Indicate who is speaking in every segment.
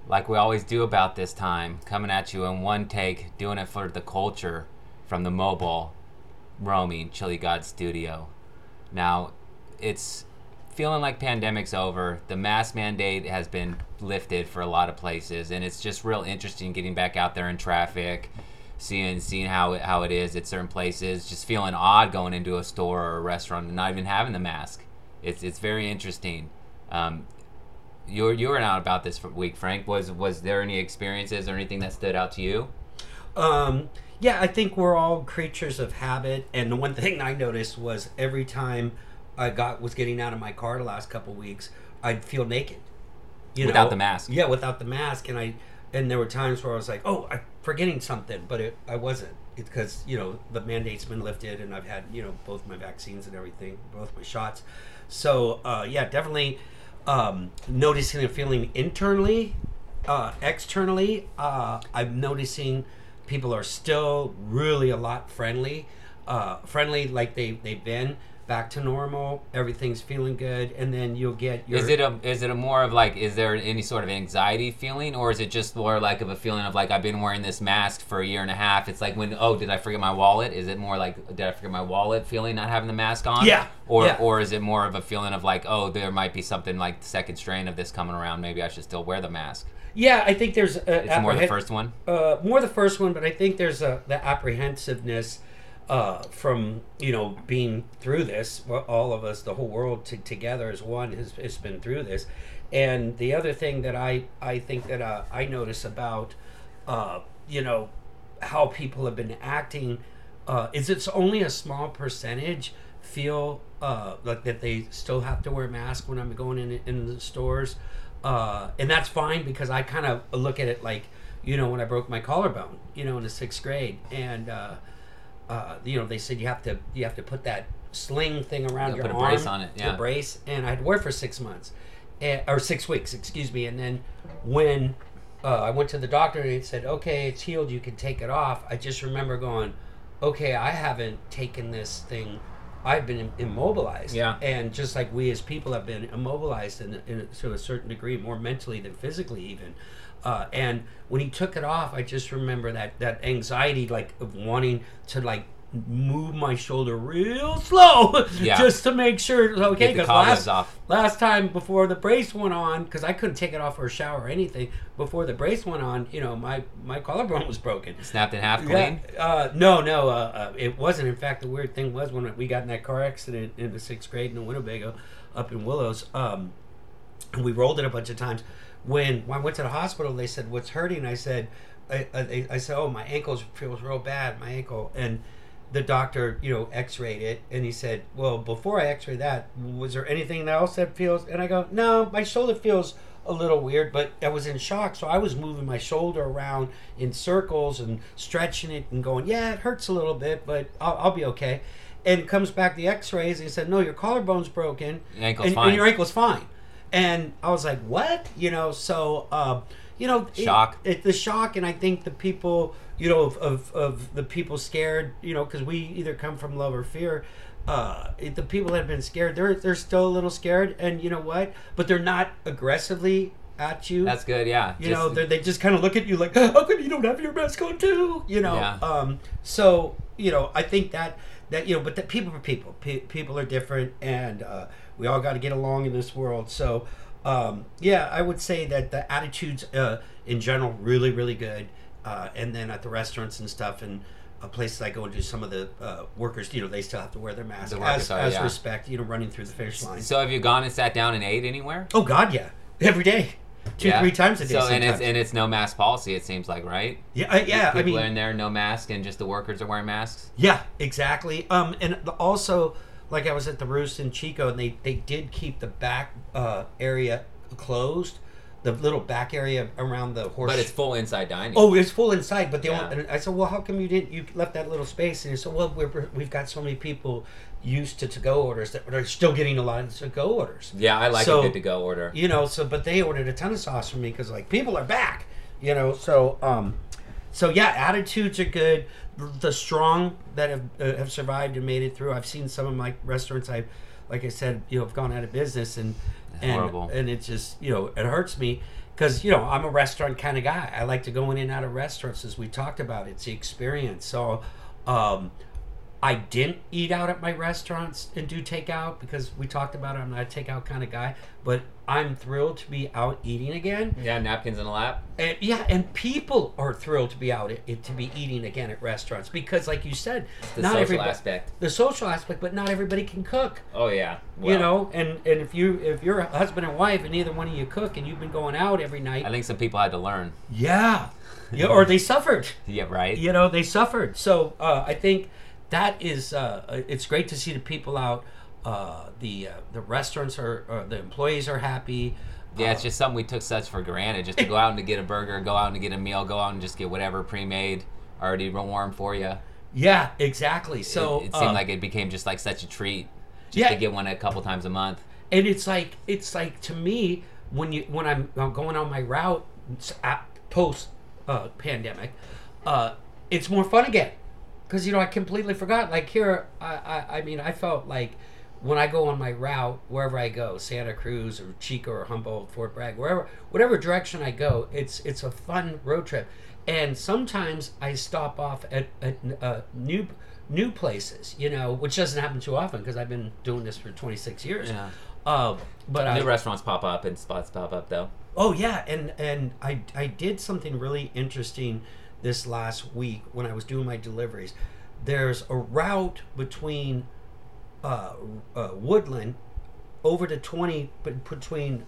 Speaker 1: like we always do about this time, coming at you in one take, doing it for the culture from the mobile roaming Chili God studio. Now, it's feeling like pandemic's over. The mask mandate has been lifted for a lot of places, and it's just real interesting getting back out there in traffic, seeing how it is at certain places, just feeling odd going into a store or a restaurant and not even having the mask. It's very interesting. You were out about this week, Frank. Was there any experiences or anything that stood out to you?
Speaker 2: Yeah, I think we're all creatures of habit, and the one thing I noticed was every time I was getting out of my car the last couple of weeks, I'd feel naked.
Speaker 1: Without the mask.
Speaker 2: Yeah, without the mask, and there were times where I was like, "Oh, I'm forgetting something," but I wasn't. It's because the mandate's been lifted, and I've had both my vaccines and everything, both my shots. So yeah, definitely noticing and feeling internally, externally. I'm noticing people are still really a lot friendly like they've been back to normal. Everything's feeling good, and then you'll get your.
Speaker 1: Is it a more of like, is there any sort of anxiety feeling, or is it just more like of a feeling of like, I've been wearing this mask for a year and a half? It's like, did I forget my wallet? Is it more like, did I forget my wallet feeling, not having the mask on?
Speaker 2: Yeah.
Speaker 1: Or is it more of a feeling of like, there might be something like the second strain of this coming around, maybe I should still wear the mask?
Speaker 2: Yeah, I think there's
Speaker 1: it's more the first one.
Speaker 2: More the first one, but I think there's the apprehensiveness from being through this. All of us, the whole world together as one, has been through this. And the other thing that I think that I notice about how people have been acting is it's only a small percentage feel like that they still have to wear masks when I'm going in the stores. And that's fine, because I kind of look at it like, when I broke my collarbone, in the 6th grade, and they said you have to put that sling thing around your arm,
Speaker 1: put a brace on it, yeah,
Speaker 2: the brace, and I had to wear it for 6 months, or 6 weeks, excuse me. And then when I went to the doctor and he said, okay, it's healed, you can take it off, I just remember going, okay, I haven't taken this thing. I've been immobilized,
Speaker 1: yeah, and
Speaker 2: just like we as people have been immobilized to a certain degree, more mentally than physically even. And when he took it off, I just remember that anxiety, like of wanting to like move my shoulder real slow,
Speaker 1: yeah,
Speaker 2: just to make sure it's okay.
Speaker 1: Because
Speaker 2: last time before the brace went on, because I couldn't take it off for a shower or anything, before the brace went on, my collarbone was broken.
Speaker 1: Snapped in half clean?
Speaker 2: No, it wasn't. In fact, the weird thing was when we got in that car accident in the 6th grade in Winnebago, up in Willows, and we rolled it a bunch of times. When I went to the hospital, they said, "What's hurting?" I said, "I said, oh, my ankle feels real bad, my ankle." And the doctor, x-rayed it, and he said, "Well, before I x-ray that, was there anything else that feels?" And I go, "No, my shoulder feels a little weird," but I was in shock, so I was moving my shoulder around in circles and stretching it and going, "Yeah, it hurts a little bit, but I'll be okay." And comes back the x-rays, and he said, "No, your collarbone's broken,
Speaker 1: ankle's fine.
Speaker 2: And your ankle's fine." And I was like, "What?" So
Speaker 1: shock.
Speaker 2: The shock, and I think the people, of the people scared, because we either come from love or fear. The people that have been scared, they're still a little scared, and you know what? But they're not aggressively at you.
Speaker 1: That's good, yeah.
Speaker 2: They just kind of look at you like, "How come you don't have your mask on too?"
Speaker 1: Yeah.
Speaker 2: So I think that but that people are people. People are different, and we all got to get along in this world. So yeah, I would say that the attitudes in general really, really good. And then at the restaurants and stuff and places I go into, some of the workers, they still have to wear their mask as respect, running through the finish line.
Speaker 1: So have you gone and sat down and ate anywhere?
Speaker 2: Oh God, yeah, every day. 2-3 times a day.
Speaker 1: So and it's no mask policy, it seems like, right?
Speaker 2: Yeah.
Speaker 1: People are in there, no mask, and just the workers are wearing masks.
Speaker 2: Yeah, exactly. And also, like I was at the Roost in Chico, and they did keep the back area closed, the little back area around the horse.
Speaker 1: But it's full inside dining.
Speaker 2: Oh, it's full inside, but and I said, "Well, how come you left that little space?" And he said, "Well, we've got so many people used to go orders that are still getting a lot of to-go orders."
Speaker 1: Yeah, I like a good to-go order.
Speaker 2: But they ordered a ton of sauce from me because like people are back. So yeah, attitudes are good. The strong that have survived and made it through. I've seen some of my restaurants. Like I said, have gone out of business and
Speaker 1: horrible.
Speaker 2: And it just it hurts me. because you know I'm a restaurant kind of guy. I like to go in and out of restaurants, as we talked about. It's the experience. So um, I didn't eat out at my restaurants and do takeout because we talked about it. I'm not a takeout kind of guy, but I'm thrilled to be out eating again.
Speaker 1: Yeah, napkins in the lap.
Speaker 2: And yeah, and people are thrilled to be out to be eating again at restaurants because, like you said,
Speaker 1: The
Speaker 2: not
Speaker 1: social
Speaker 2: everybody,
Speaker 1: aspect.
Speaker 2: the social aspect, but not everybody can cook.
Speaker 1: Oh yeah.
Speaker 2: You know, and if you're a husband and wife and neither one of you cook and you've been going out every night,
Speaker 1: I think some people had to learn.
Speaker 2: yeah, yeah, or they suffered.
Speaker 1: Yeah, right.
Speaker 2: You know, they suffered. So I think that is it's great to see the people out. The restaurants the employees are happy.
Speaker 1: Yeah, it's just something we took such for granted, just to go out and to get a burger, go out and get a meal, go out and just get whatever pre-made, already warm for you.
Speaker 2: Yeah, exactly. So
Speaker 1: it seemed like it became just like such a treat, just
Speaker 2: yeah.
Speaker 1: to get one a couple times a month.
Speaker 2: And it's like to me when I'm going on my route post pandemic, it's more fun again because you know I completely forgot. Like here, I mean I felt like when I go on my route wherever I go, Santa Cruz or Chico or Humboldt, Fort Bragg, whatever direction I go, it's a fun road trip. And sometimes I stop off at new places, you know, which doesn't happen too often because I've been doing this for 26 years.
Speaker 1: Yeah.
Speaker 2: But
Speaker 1: New restaurants pop up and spots pop up though.
Speaker 2: Oh yeah, and I did something really interesting this last week when I was doing my deliveries. There's a route between Woodland over to 20 between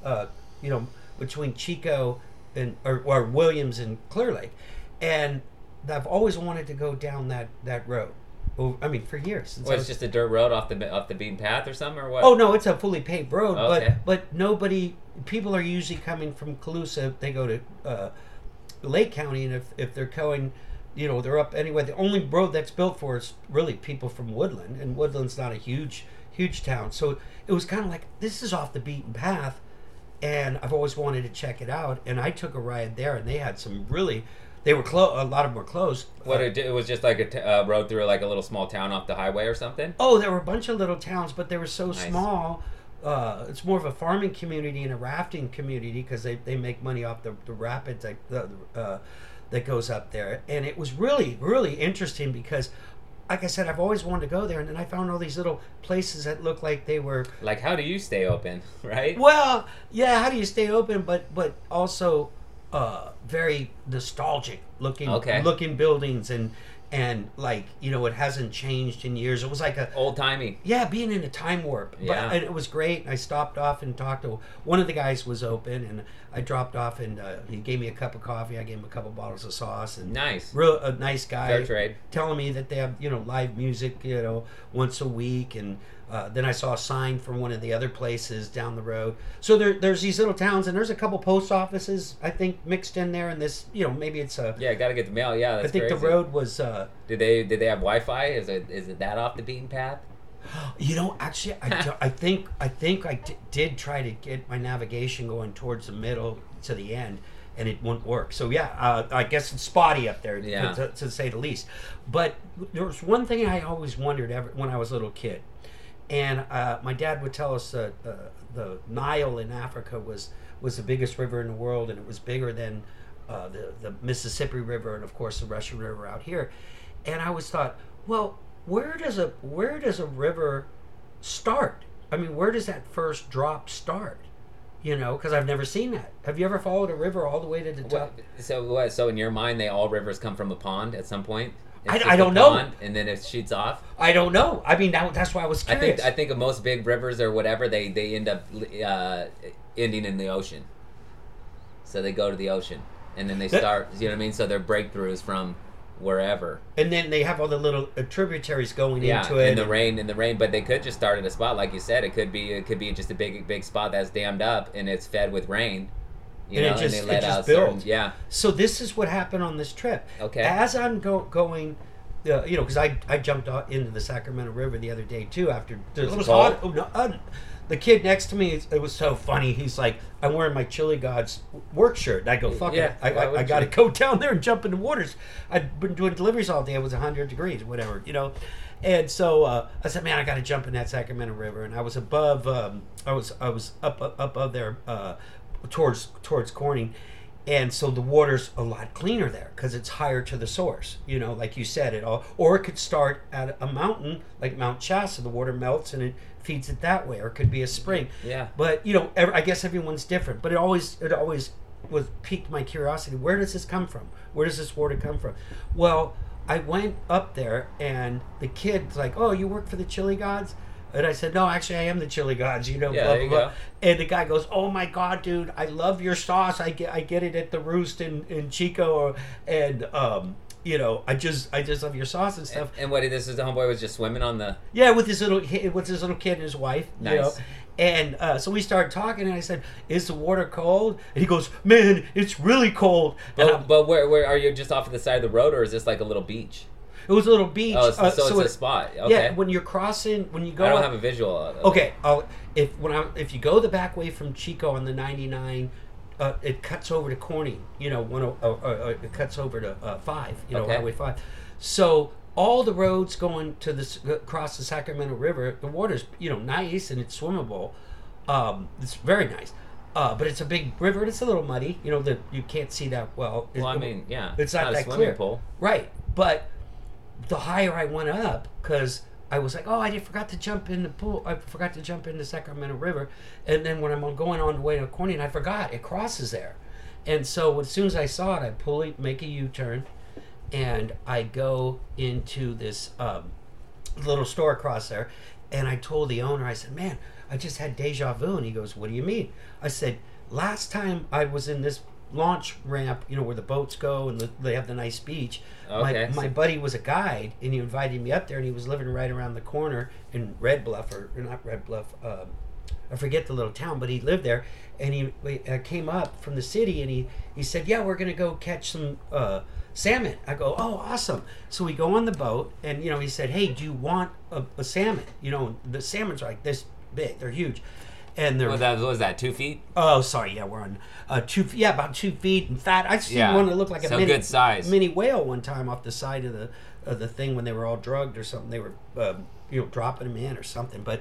Speaker 2: between Chico and or Williams and Clear Lake, and I've always wanted to go down that road. I mean, for years. Since
Speaker 1: It's just a dirt road off the beaten path or something, or what?
Speaker 2: Oh no, it's a fully paved road,
Speaker 1: Okay.
Speaker 2: but people are usually coming from Calusa. They go to Lake County, and if they're going, you know, they're up anyway. The only road that's built for is really people from Woodland, and Woodland's not a huge town, so it was kind of like this is off the beaten path, and I've always wanted to check it out. And I took a ride there, and they had some really. They were a lot of them were closed.
Speaker 1: What it was just like a road through like a little small town off the highway or something?
Speaker 2: Oh, there were a bunch of little towns, but they were so
Speaker 1: Nice.
Speaker 2: small. It's more of a farming community and a rafting community because they make money off the rapids that goes up there. And it was really, really interesting because, like I said, I've always wanted to go there. And then I found all these little places that looked like they were...
Speaker 1: Like, how do you stay open, right?
Speaker 2: Well, yeah, how do you stay open, but also very nostalgic looking buildings and like, you know, it hasn't changed in years. It was like a
Speaker 1: Old timey.
Speaker 2: yeah, being in a time warp.
Speaker 1: Yeah.
Speaker 2: And it was great. I stopped off and talked to one of the guys was open, and I dropped off and he gave me a cup of coffee. I gave him a couple bottles of sauce, and
Speaker 1: Nice.
Speaker 2: a nice guy.
Speaker 1: Fair trade.
Speaker 2: Telling me that they have, you know, live music, you know, once a week. And then I saw a sign from one of the other places down the road. So there's these little towns, and there's a couple post offices, I think, mixed in there. And this, you know, maybe it's a...
Speaker 1: Yeah, gotta get the mail. Yeah, that's
Speaker 2: I think
Speaker 1: crazy.
Speaker 2: the road was...
Speaker 1: Did they have Wi-Fi? Is it that off the beaten path?
Speaker 2: You know, actually, I think I did try to get my navigation going towards the middle to the end, and it wouldn't work. So yeah, I guess it's spotty up there,
Speaker 1: Yeah.
Speaker 2: to say the least. But there was one thing I always wondered when I was a little kid, and my dad would tell us that the Nile in Africa was the biggest river in the world, and it was bigger than the Mississippi River, and of course the Russian River out here. And I always thought, well, where does a river start? I mean, where does that first drop start? You know, because I've never seen that. Have you ever followed a river all the way to the top?
Speaker 1: So in your mind, all rivers come from a pond at some point? It's
Speaker 2: I
Speaker 1: just
Speaker 2: don't
Speaker 1: a
Speaker 2: know.
Speaker 1: pond, and then it shoots off?
Speaker 2: I don't know. I mean, that's why I was curious.
Speaker 1: I think of most big rivers or whatever, they end up ending in the ocean. So they go to the ocean, and then they start, you know what I mean? So they're breakthroughs from wherever.
Speaker 2: And then they have all the little tributaries going into it.
Speaker 1: In the rain, but they could just start at a spot, like you said. It could be just a big spot that's dammed up, and it's fed with rain. You know, and they let out
Speaker 2: builds.
Speaker 1: yeah.
Speaker 2: So this is what happened on this trip.
Speaker 1: Okay.
Speaker 2: As I'm going, you know, because I jumped into the Sacramento River the other day too. After it was
Speaker 1: cold?
Speaker 2: hot. Oh, no, the kid next to me, it was so funny. He's like, I'm wearing my Chili Gods work shirt. And I go, fuck
Speaker 1: Yeah,
Speaker 2: it.
Speaker 1: why
Speaker 2: I
Speaker 1: wouldn't
Speaker 2: got to
Speaker 1: you?
Speaker 2: go down there and jump in the waters. I'd been doing deliveries all day. It was 100 degrees, whatever, you know. And so I said, man, I got to jump in that Sacramento River. And I was above, I was up there towards Corning. And so the water's a lot cleaner there because it's higher to the source, like you said, or it could start at a mountain like Mount Shasta. The water melts and it feeds it that way, or it could be a spring.
Speaker 1: Yeah.
Speaker 2: But I guess everyone's different. But it always was piqued my curiosity. Where does this come from? Where does this water come from? Well, I went up there and the kid's like, "Oh, you work for the Chili Gods?" And I said, "No, actually, I am the Chili Gods."
Speaker 1: Yeah,
Speaker 2: blah,
Speaker 1: there you
Speaker 2: blah,
Speaker 1: go.
Speaker 2: blah. And the guy goes, "Oh my God, dude, I love your sauce. I get it at the Roost in Chico, and I just love your sauce and stuff."
Speaker 1: And what this is the homeboy was just swimming on the.
Speaker 2: Yeah, with his little kid and his wife.
Speaker 1: Nice.
Speaker 2: And so we started talking, and I said, "Is the water cold?" And he goes, "Man, it's really cold."
Speaker 1: But where are you, just off of the side of the road, or is this like a little beach?
Speaker 2: It was a little beach.
Speaker 1: Oh, so it's a spot. Okay.
Speaker 2: Yeah, when you're crossing, when you go.
Speaker 1: I don't have a visual of it.
Speaker 2: Okay, if you go the back way from Chico on the 99, it cuts over to Corning. It cuts over to 5.
Speaker 1: Okay.
Speaker 2: Highway 5. So all the roads going to across the Sacramento River, the water's nice and it's swimmable. It's very nice. But it's a big river and it's a little muddy. That you can't see that well.
Speaker 1: Well, I mean, yeah,
Speaker 2: it's not
Speaker 1: a
Speaker 2: that
Speaker 1: swimming
Speaker 2: clear.
Speaker 1: pool.
Speaker 2: Right, but the higher I went up, because I was like, "Oh, I forgot to jump in the pool. I forgot to jump in the Sacramento River." And then when I'm going on the way to Corning, I forgot it crosses there. And so as soon as I saw it, I make a U-turn, and I go into this little store across there. And I told the owner, I said, "Man, I just had deja vu." And he goes, "What do you mean?" I said, "Last time I was in this launch ramp, where the boats go and they have the nice beach.
Speaker 1: Okay.
Speaker 2: My buddy was a guide, and he invited me up there, and he was living right around the corner in Red Bluff, or not Red Bluff, I forget the little town, but he lived there, and we came up from the city, and he said, "Yeah, we're going to go catch some salmon." I go, "Oh, awesome." So we go on the boat, and he said, "Hey, do you want a salmon?" The salmon's like this big. They're huge. And they're,
Speaker 1: what was that, 2 feet?
Speaker 2: Oh, sorry. Yeah, we're on about 2 feet and fat. I seen one that looked like a
Speaker 1: good size
Speaker 2: mini whale one time off the side of the thing when they were all drugged or something. They were dropping them in or something. But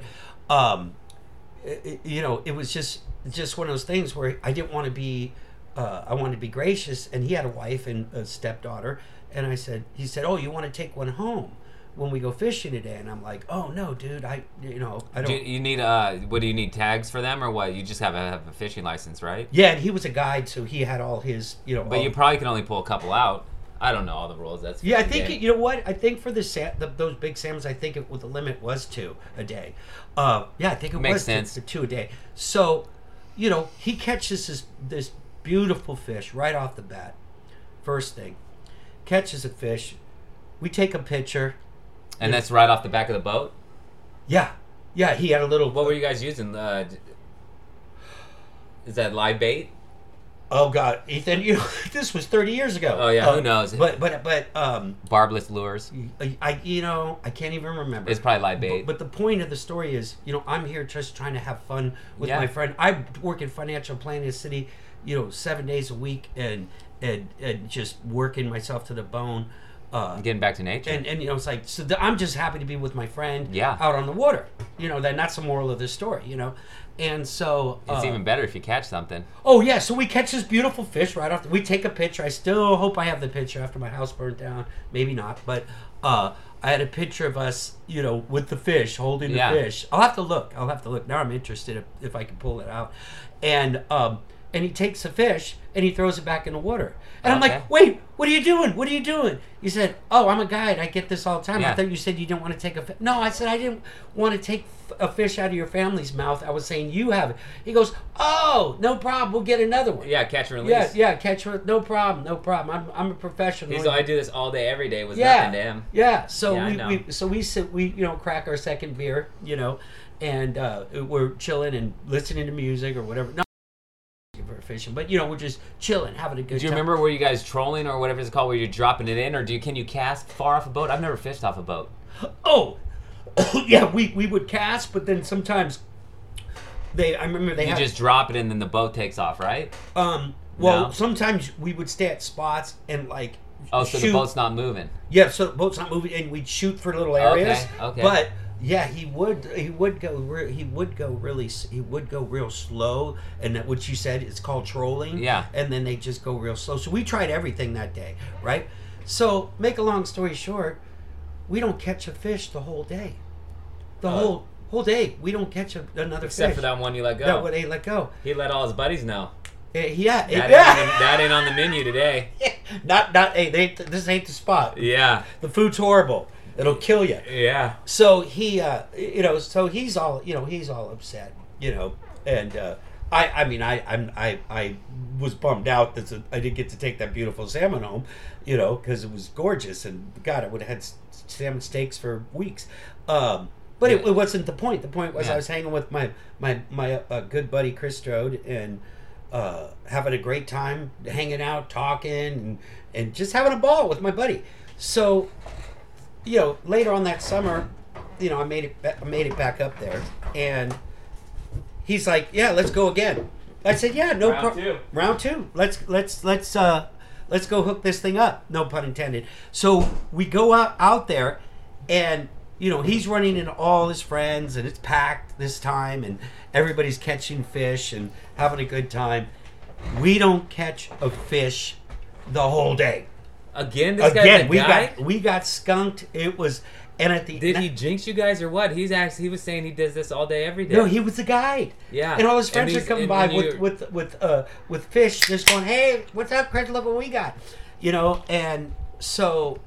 Speaker 2: it was just one of those things where I didn't want to be. I wanted to be gracious, and he had a wife and a stepdaughter, and he said, "Oh, you want to take one home when we go fishing today?" And I'm like, "Oh no, dude, I don't."
Speaker 1: Do you need what do you need, tags for them, or what? You just have a fishing license, right?
Speaker 2: Yeah, and he was a guide, so he had all his
Speaker 1: But you probably can only pull a couple out. I don't know all the rules. That's
Speaker 2: I think you know what? I think for those big salmons, I think the limit was 2 a day. I think it
Speaker 1: makes
Speaker 2: was
Speaker 1: sense.
Speaker 2: 2 a day. So, he catches this beautiful fish right off the bat. First thing, catches a fish. We take a picture.
Speaker 1: And that's right off the back of the boat?
Speaker 2: Yeah. Yeah, he had a little...
Speaker 1: What were you guys using? Is that live bait?
Speaker 2: Oh, God. Ethan, this was 30 years ago.
Speaker 1: Oh, yeah, who knows?
Speaker 2: But
Speaker 1: barbless lures?
Speaker 2: I can't even remember.
Speaker 1: It's probably live bait.
Speaker 2: But the point of the story is, I'm here just trying to have fun with my friend. I work in financial planning in the city, 7 days a week and just working myself to the bone.
Speaker 1: Getting back to nature.
Speaker 2: And it's like, I'm just happy to be with my friend
Speaker 1: out
Speaker 2: on the water. That's the moral of this story, And so...
Speaker 1: it's even better if you catch something.
Speaker 2: Oh, yeah. So we catch this beautiful fish right off. We take a picture. I still hope I have the picture after my house burnt down. Maybe not. But I had a picture of us, with the fish, holding the fish. I'll have to look. Now I'm interested if I can pull it out. And he takes the fish and he throws it back in the water. And I'm like, "Wait, what are you doing? What are you doing?" He said, "Oh, I'm a guide. I get this all the time." I thought you said you didn't want to take a fish. No, I said I didn't want to take a fish out of your family's mouth. I was saying you have it. He goes, "Oh, no problem. We'll get another one."
Speaker 1: Yeah, catch and release.
Speaker 2: Yeah, catch and no problem. I'm a professional.
Speaker 1: So I do this all day, every day. It was nothing to him.
Speaker 2: Yeah. So we sit, crack our second beer, and we're chilling and listening to music or whatever. No, fishing, but we're just chilling, having a good time.
Speaker 1: Do you remember, were you guys trolling or whatever it's called, where you're dropping it in, or can you cast far off a boat? I've never fished off a boat.
Speaker 2: Oh, yeah, we would cast, but then sometimes I remember they
Speaker 1: just drop it in, and then the boat takes off, right?
Speaker 2: Sometimes we would stay at spots and
Speaker 1: so the boat's not moving.
Speaker 2: Yeah, so the boat's not moving, and we'd shoot for little areas.
Speaker 1: Okay.
Speaker 2: But Yeah, he would. He would go. He would go really. He would go real slow, and that what you said it's called trolling.
Speaker 1: Yeah.
Speaker 2: And then they just go real slow. So we tried everything that day, right? So make a long story short, we don't catch a fish the whole day. The whole day we don't catch another
Speaker 3: Except
Speaker 2: fish.
Speaker 3: for that one you let go.
Speaker 2: That one they let go.
Speaker 3: He let all his buddies know.
Speaker 2: Yeah.
Speaker 3: That ain't on the menu today.
Speaker 2: Not. Hey, this ain't the spot.
Speaker 3: Yeah.
Speaker 2: The food's horrible. It'll kill you.
Speaker 3: Yeah.
Speaker 2: So he, so he's all, he's all upset, and I was bummed out that I didn't get to take that beautiful salmon home, because it was gorgeous, and God, I would have had salmon steaks for weeks. But it wasn't the point. The point was I was hanging with my good buddy Chris Strode and having a great time, hanging out, talking, and just having a ball with my buddy. So. Later on that summer, I made it back up there, and he's like, "Yeah, let's go again." I said, "Yeah, no problem. Round two. Let's go hook this thing up." No pun intended. So we go out there, and he's running into all his friends, and it's packed this time, and everybody's catching fish and having a good time. We don't catch a fish the whole day.
Speaker 3: Again,
Speaker 2: we got skunked. It was, and at the
Speaker 3: did he jinx you guys or what? He was saying he does this all day, every day.
Speaker 2: No, he was the guide.
Speaker 3: Yeah,
Speaker 2: and all his friends are coming by with fish, just going, "Hey, what's up, Chris? Look what we got," And so,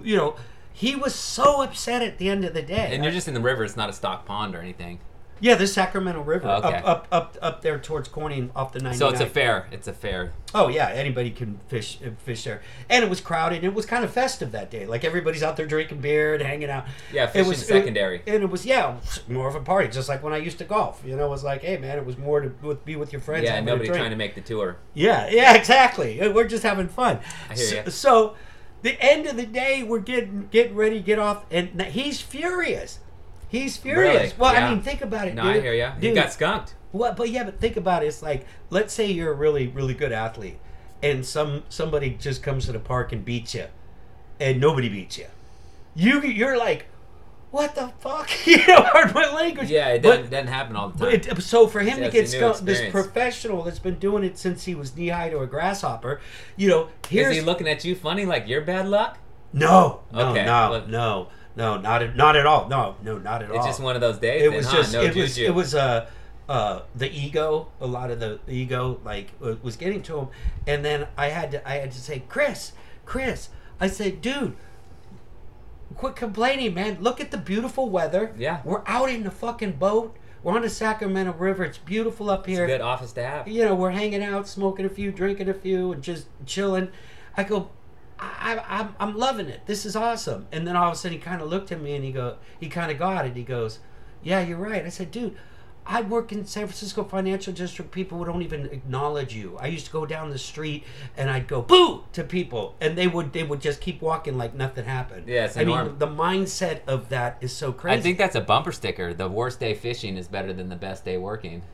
Speaker 2: he was so upset at the end of the day.
Speaker 1: And you're just in the river. It's not a stock pond or anything.
Speaker 2: Yeah, the Sacramento River,
Speaker 1: okay.
Speaker 2: up there towards Corning off the 99.
Speaker 1: So it's a fair. It's a fair.
Speaker 2: Oh yeah, anybody can fish there, and it was crowded. And it was kind of festive that day. Like everybody's out there drinking beer and hanging out.
Speaker 3: Yeah, fishing secondary.
Speaker 2: And it was more of a party, just like when I used to golf. It was like, hey man, it was more to be with your friends.
Speaker 3: Yeah, nobody trying to make the tour.
Speaker 2: Yeah, exactly. We're just having fun.
Speaker 3: I hear you.
Speaker 2: So, the end of the day, we're getting ready to get off, and he's furious. He's furious.
Speaker 3: Really?
Speaker 2: Well,
Speaker 3: yeah.
Speaker 2: I mean, think about it,
Speaker 3: no,
Speaker 2: dude.
Speaker 3: I hear you. He got skunked.
Speaker 2: Well, but think about it. It's like, let's say you're a really, really good athlete, and somebody just comes to the park and beats you, and nobody beats you. You're like, what the fuck? Pardon my language.
Speaker 1: Yeah, it doesn't happen all the time.
Speaker 2: So for him to get skunked,
Speaker 3: experience.
Speaker 2: this professional that's been doing it since he was knee high to a grasshopper, here's...
Speaker 3: Is he looking at you funny like you're bad luck?
Speaker 2: No.
Speaker 3: Okay.
Speaker 2: No, not at all. No, not at all.
Speaker 3: It's just one of those days.
Speaker 2: It was the ego. A lot of the ego was getting to him, and then I had to say, Chris. I said, dude, quit complaining, man. Look at the beautiful weather.
Speaker 3: Yeah,
Speaker 2: we're out in the fucking boat. We're on the Sacramento River. It's beautiful up here.
Speaker 3: It's a good office to have.
Speaker 2: We're hanging out, smoking a few, drinking a few, and just chilling. I go, I'm loving it. This is awesome. And then all of a sudden he kind of looked at me and he kind of got it. He goes, yeah, you're right. I said, dude, I work in San Francisco Financial District. People don't even acknowledge you. I used to go down the street and I'd go boo to people, and they would just keep walking like nothing happened.
Speaker 1: Yeah, it's
Speaker 2: I mean, the mindset of that is so crazy.
Speaker 1: I think that's a bumper sticker. The worst day fishing is better than the best day working.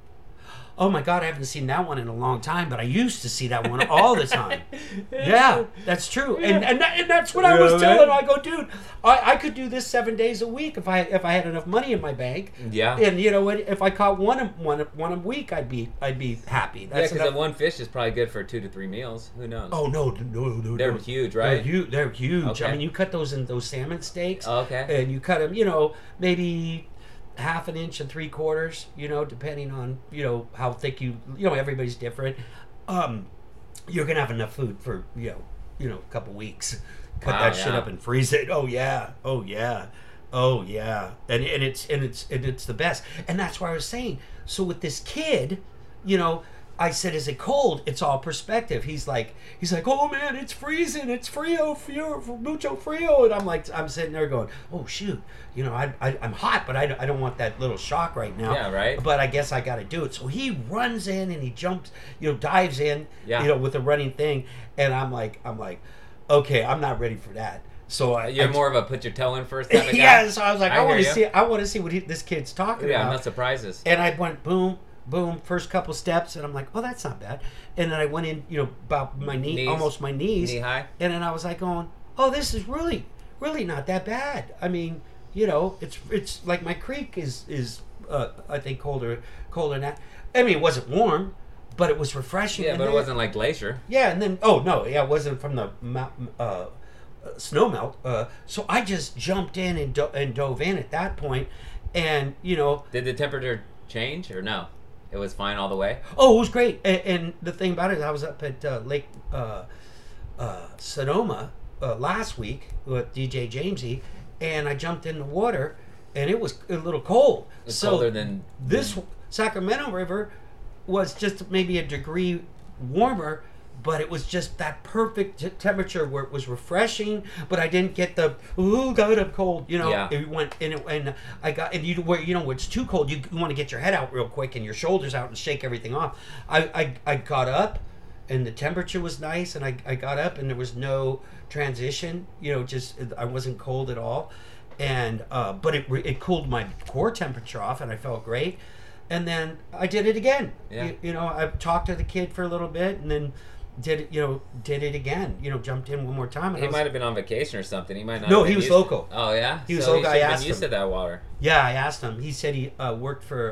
Speaker 2: Oh my God, I haven't seen that one in a long time, but I used to see that one all the time. Yeah, that's true. And that's what I was telling him. I go, dude, I could do this 7 days a week if I had enough money in my bank.
Speaker 3: Yeah.
Speaker 2: And if I caught one a week, I'd be happy.
Speaker 3: That's because one fish is probably good for 2 to 3 meals. Who knows?
Speaker 2: Oh no.
Speaker 3: They're huge, right?
Speaker 2: They're huge.
Speaker 3: Okay.
Speaker 2: I mean, you cut those in those salmon steaks.
Speaker 3: Okay.
Speaker 2: And you cut them, maybe 1/2 inch and 3/4, depending on how thick everybody's different. You're gonna have enough food for a couple weeks. Cut that shit up and freeze it. Oh yeah. And it's the best. And that's why I was saying. So with this kid, I said, is it cold? It's all perspective. He's like, oh man, it's freezing. It's frio, mucho frio. And I'm sitting there going, oh shoot, I'm hot, but I don't want that little shock right now.
Speaker 3: Yeah, right.
Speaker 2: But I guess I got to do it. So he runs in and he jumps, dives in, with a running thing. And I'm like, okay, I'm not ready for that. So
Speaker 3: you're more of a put your toe in first type of guy.
Speaker 2: Yeah. So I was like, I want to see what this kid's talking about.
Speaker 3: Yeah, no surprises.
Speaker 2: And I went boom. First couple steps, and I'm like, oh, that's not bad. And then I went in, about my knee, almost my knees.
Speaker 3: Knee high.
Speaker 2: And then I was like going, oh, this is really, really not that bad. I mean, you know, it's like my creek is I think colder than that. I mean, it wasn't warm, but it was refreshing.
Speaker 3: Yeah,
Speaker 2: And
Speaker 3: but it
Speaker 2: then-
Speaker 3: wasn't like glacier.
Speaker 2: Yeah, and then it wasn't from the snow melt. So I just jumped in and dove in at that point, and you know,
Speaker 3: Did the temperature change or no? It was fine all the way.
Speaker 2: oh, it was great. And the thing about it, I was up at Lake Sonoma last week with DJ Jamesy, and I jumped in the water, and it was a little cold.
Speaker 3: It's colder than
Speaker 2: This Sacramento River was just maybe a degree warmer, but it was just that perfect temperature where it was refreshing, but I didn't get the "ooh, God, I'm cold." You know,
Speaker 3: Yeah.
Speaker 2: it went and I got and where it's too cold, you want to get your head out real quick and your shoulders out and shake everything off. I got up, and the temperature was nice, and I got up and there was no transition. You know, just I wasn't cold at all, and but it cooled my core temperature off, and I felt great. And then I did it again.
Speaker 3: Yeah.
Speaker 2: You know, I talked to the kid for a little bit, and then did it again. You know, jumped in one more time. And
Speaker 3: He
Speaker 2: I was-
Speaker 3: might have been on vacation or something. He might not.
Speaker 2: No,
Speaker 3: have been
Speaker 2: he was
Speaker 3: used-
Speaker 2: local.
Speaker 3: Oh yeah,
Speaker 2: He was
Speaker 3: so
Speaker 2: local. I
Speaker 3: He should have
Speaker 2: asked
Speaker 3: been used
Speaker 2: him.
Speaker 3: to that water.
Speaker 2: Yeah, I asked him. He said he worked for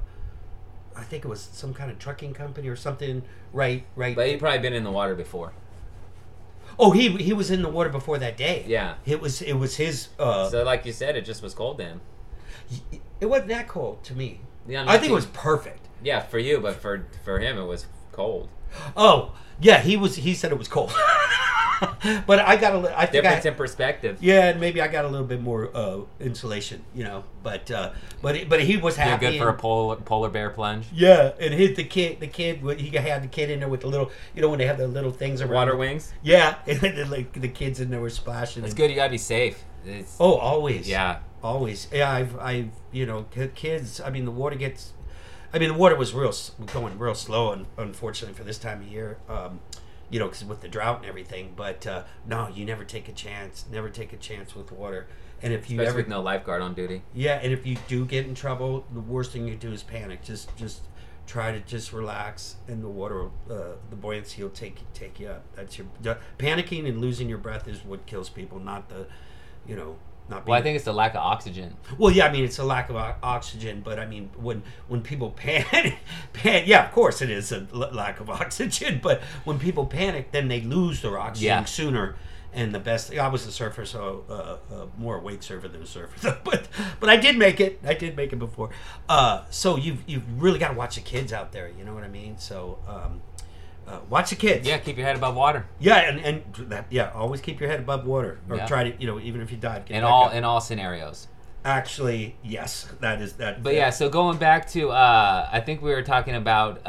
Speaker 2: I think it was some kind of trucking company or something. Right.
Speaker 3: But he probably been in the water before.
Speaker 2: Oh, he was in the water before that day.
Speaker 3: Yeah.
Speaker 2: It was his.
Speaker 3: So like you said, it just was cold then.
Speaker 2: It wasn't that cold to me.
Speaker 3: Yeah,
Speaker 2: I think it was perfect.
Speaker 3: Yeah, for you, but for him, it was cold.
Speaker 2: Oh, yeah. He said it was cold. But I got I think
Speaker 3: Difference in perspective.
Speaker 2: yeah, and maybe I got a little bit more insulation, you know. But he was
Speaker 1: You're
Speaker 2: happy.
Speaker 1: good for a
Speaker 2: and-
Speaker 1: polar bear plunge.
Speaker 2: yeah, and hit the kid. He had the kid in there with the little, you know, when they have the little things around.
Speaker 3: Water wings.
Speaker 2: Yeah, and then, like the kids in there were splashing.
Speaker 1: It's
Speaker 2: and-
Speaker 1: good. You gotta be safe. It's,
Speaker 2: Oh, always.
Speaker 1: yeah.
Speaker 2: Always. Yeah, I've you know, kids. I mean, the water gets. I mean, the water was going real slow, and unfortunately for this time of year, you know, because with the drought and everything. But no, you never take a chance. Never take a chance with water. And if you
Speaker 3: Especially
Speaker 2: ever,
Speaker 3: with no lifeguard on duty.
Speaker 2: yeah, and if you do get in trouble, the worst thing you do is panic. Just try to just relax, and the water, the buoyancy will take you up. That's panicking and losing your breath is what kills people, not the, you know. Not being,
Speaker 1: Well, I think it's the lack of oxygen.
Speaker 2: well, yeah, I mean, it's a lack of oxygen, but I mean, when people panic, yeah, of course it is a lack of oxygen, but when people panic, then they lose their oxygen
Speaker 1: Yeah.
Speaker 2: sooner. And the best, I was a surfer, so more awake surfer than a surfer, but I did make it. I did make it before. So you've really got to watch the kids out there. You know what I mean? So watch the kids.
Speaker 1: Yeah, keep your head above water.
Speaker 2: Yeah, and that, yeah, always keep your head above water, or
Speaker 1: Yeah.
Speaker 2: try to, you know, even if you dive, get
Speaker 1: In
Speaker 2: back
Speaker 1: all
Speaker 2: up.
Speaker 1: in all scenarios.
Speaker 2: Actually, yes, that is that.
Speaker 1: But yeah, so going back to I think we were talking about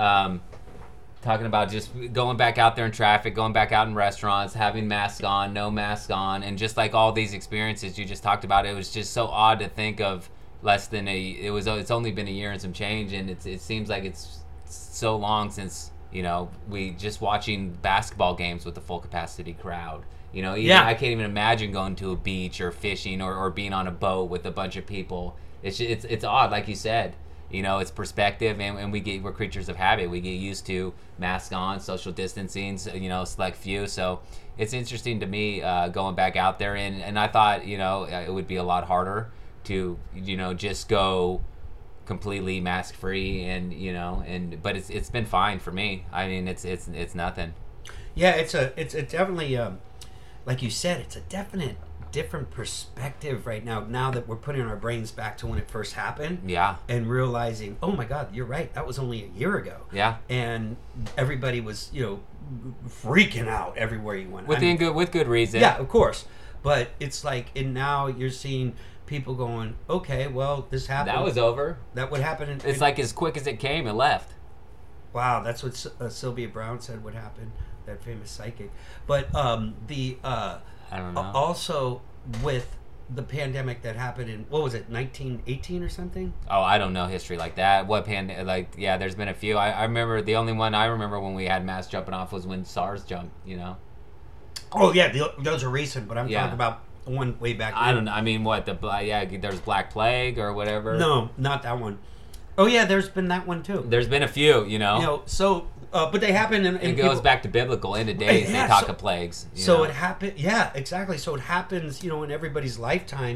Speaker 1: just going back out there in traffic, going back out in restaurants, having masks on, no masks on, and just like all these experiences you just talked about, it was just so odd to think of it's only been a year and some change, and it seems like it's so long since, you know, we just watching basketball games with a full capacity crowd. You know,
Speaker 2: Yeah.
Speaker 1: I can't even imagine going to a beach or fishing or being on a boat with a bunch of people. It's odd, like you said. You know, it's perspective, and we're creatures of habit. We get used to mask on, social distancing, you know, select few. So it's interesting to me going back out there, and I thought, you know, it would be a lot harder to, you know, just go completely mask free, and you know, but it's been fine for me. I mean, it's nothing.
Speaker 2: Yeah, it's a definitely like you said, it's a definite different perspective right now. Now that we're putting our brains back to when it first happened,
Speaker 1: Yeah,
Speaker 2: and realizing, oh my God, you're right, that was only a year ago.
Speaker 1: yeah.
Speaker 2: And everybody was, you know, freaking out everywhere you went.
Speaker 1: With good reason.
Speaker 2: Yeah, of course. But it's like, and now you're seeing people going, okay, well, this happened.
Speaker 1: That was over.
Speaker 2: That would happen.
Speaker 1: It's like as quick as it came, it left.
Speaker 2: wow, that's what Sylvia Brown said would happen. That famous psychic. But
Speaker 1: I don't know.
Speaker 2: also with the pandemic that happened in, what was it, 1918 or something?
Speaker 1: Oh, I don't know history like that. Yeah, there's been a few. I remember the only one I remember when we had mass jumping off was when SARS jumped, you know?
Speaker 2: Oh yeah, those are recent, but I'm
Speaker 1: Yeah.
Speaker 2: talking about one way back.
Speaker 1: I don't know. I mean, what, there's Black Plague or whatever.
Speaker 2: No, not that one. Oh yeah, there's been that one too.
Speaker 1: There's been a few, you know?
Speaker 2: You know, so but they happen in
Speaker 1: it goes
Speaker 2: people,
Speaker 1: back to biblical into days.
Speaker 2: Yeah,
Speaker 1: they talk
Speaker 2: so-
Speaker 1: of plagues. you
Speaker 2: So
Speaker 1: know?
Speaker 2: it happened. Yeah, exactly. So it happens, you know, in everybody's lifetime.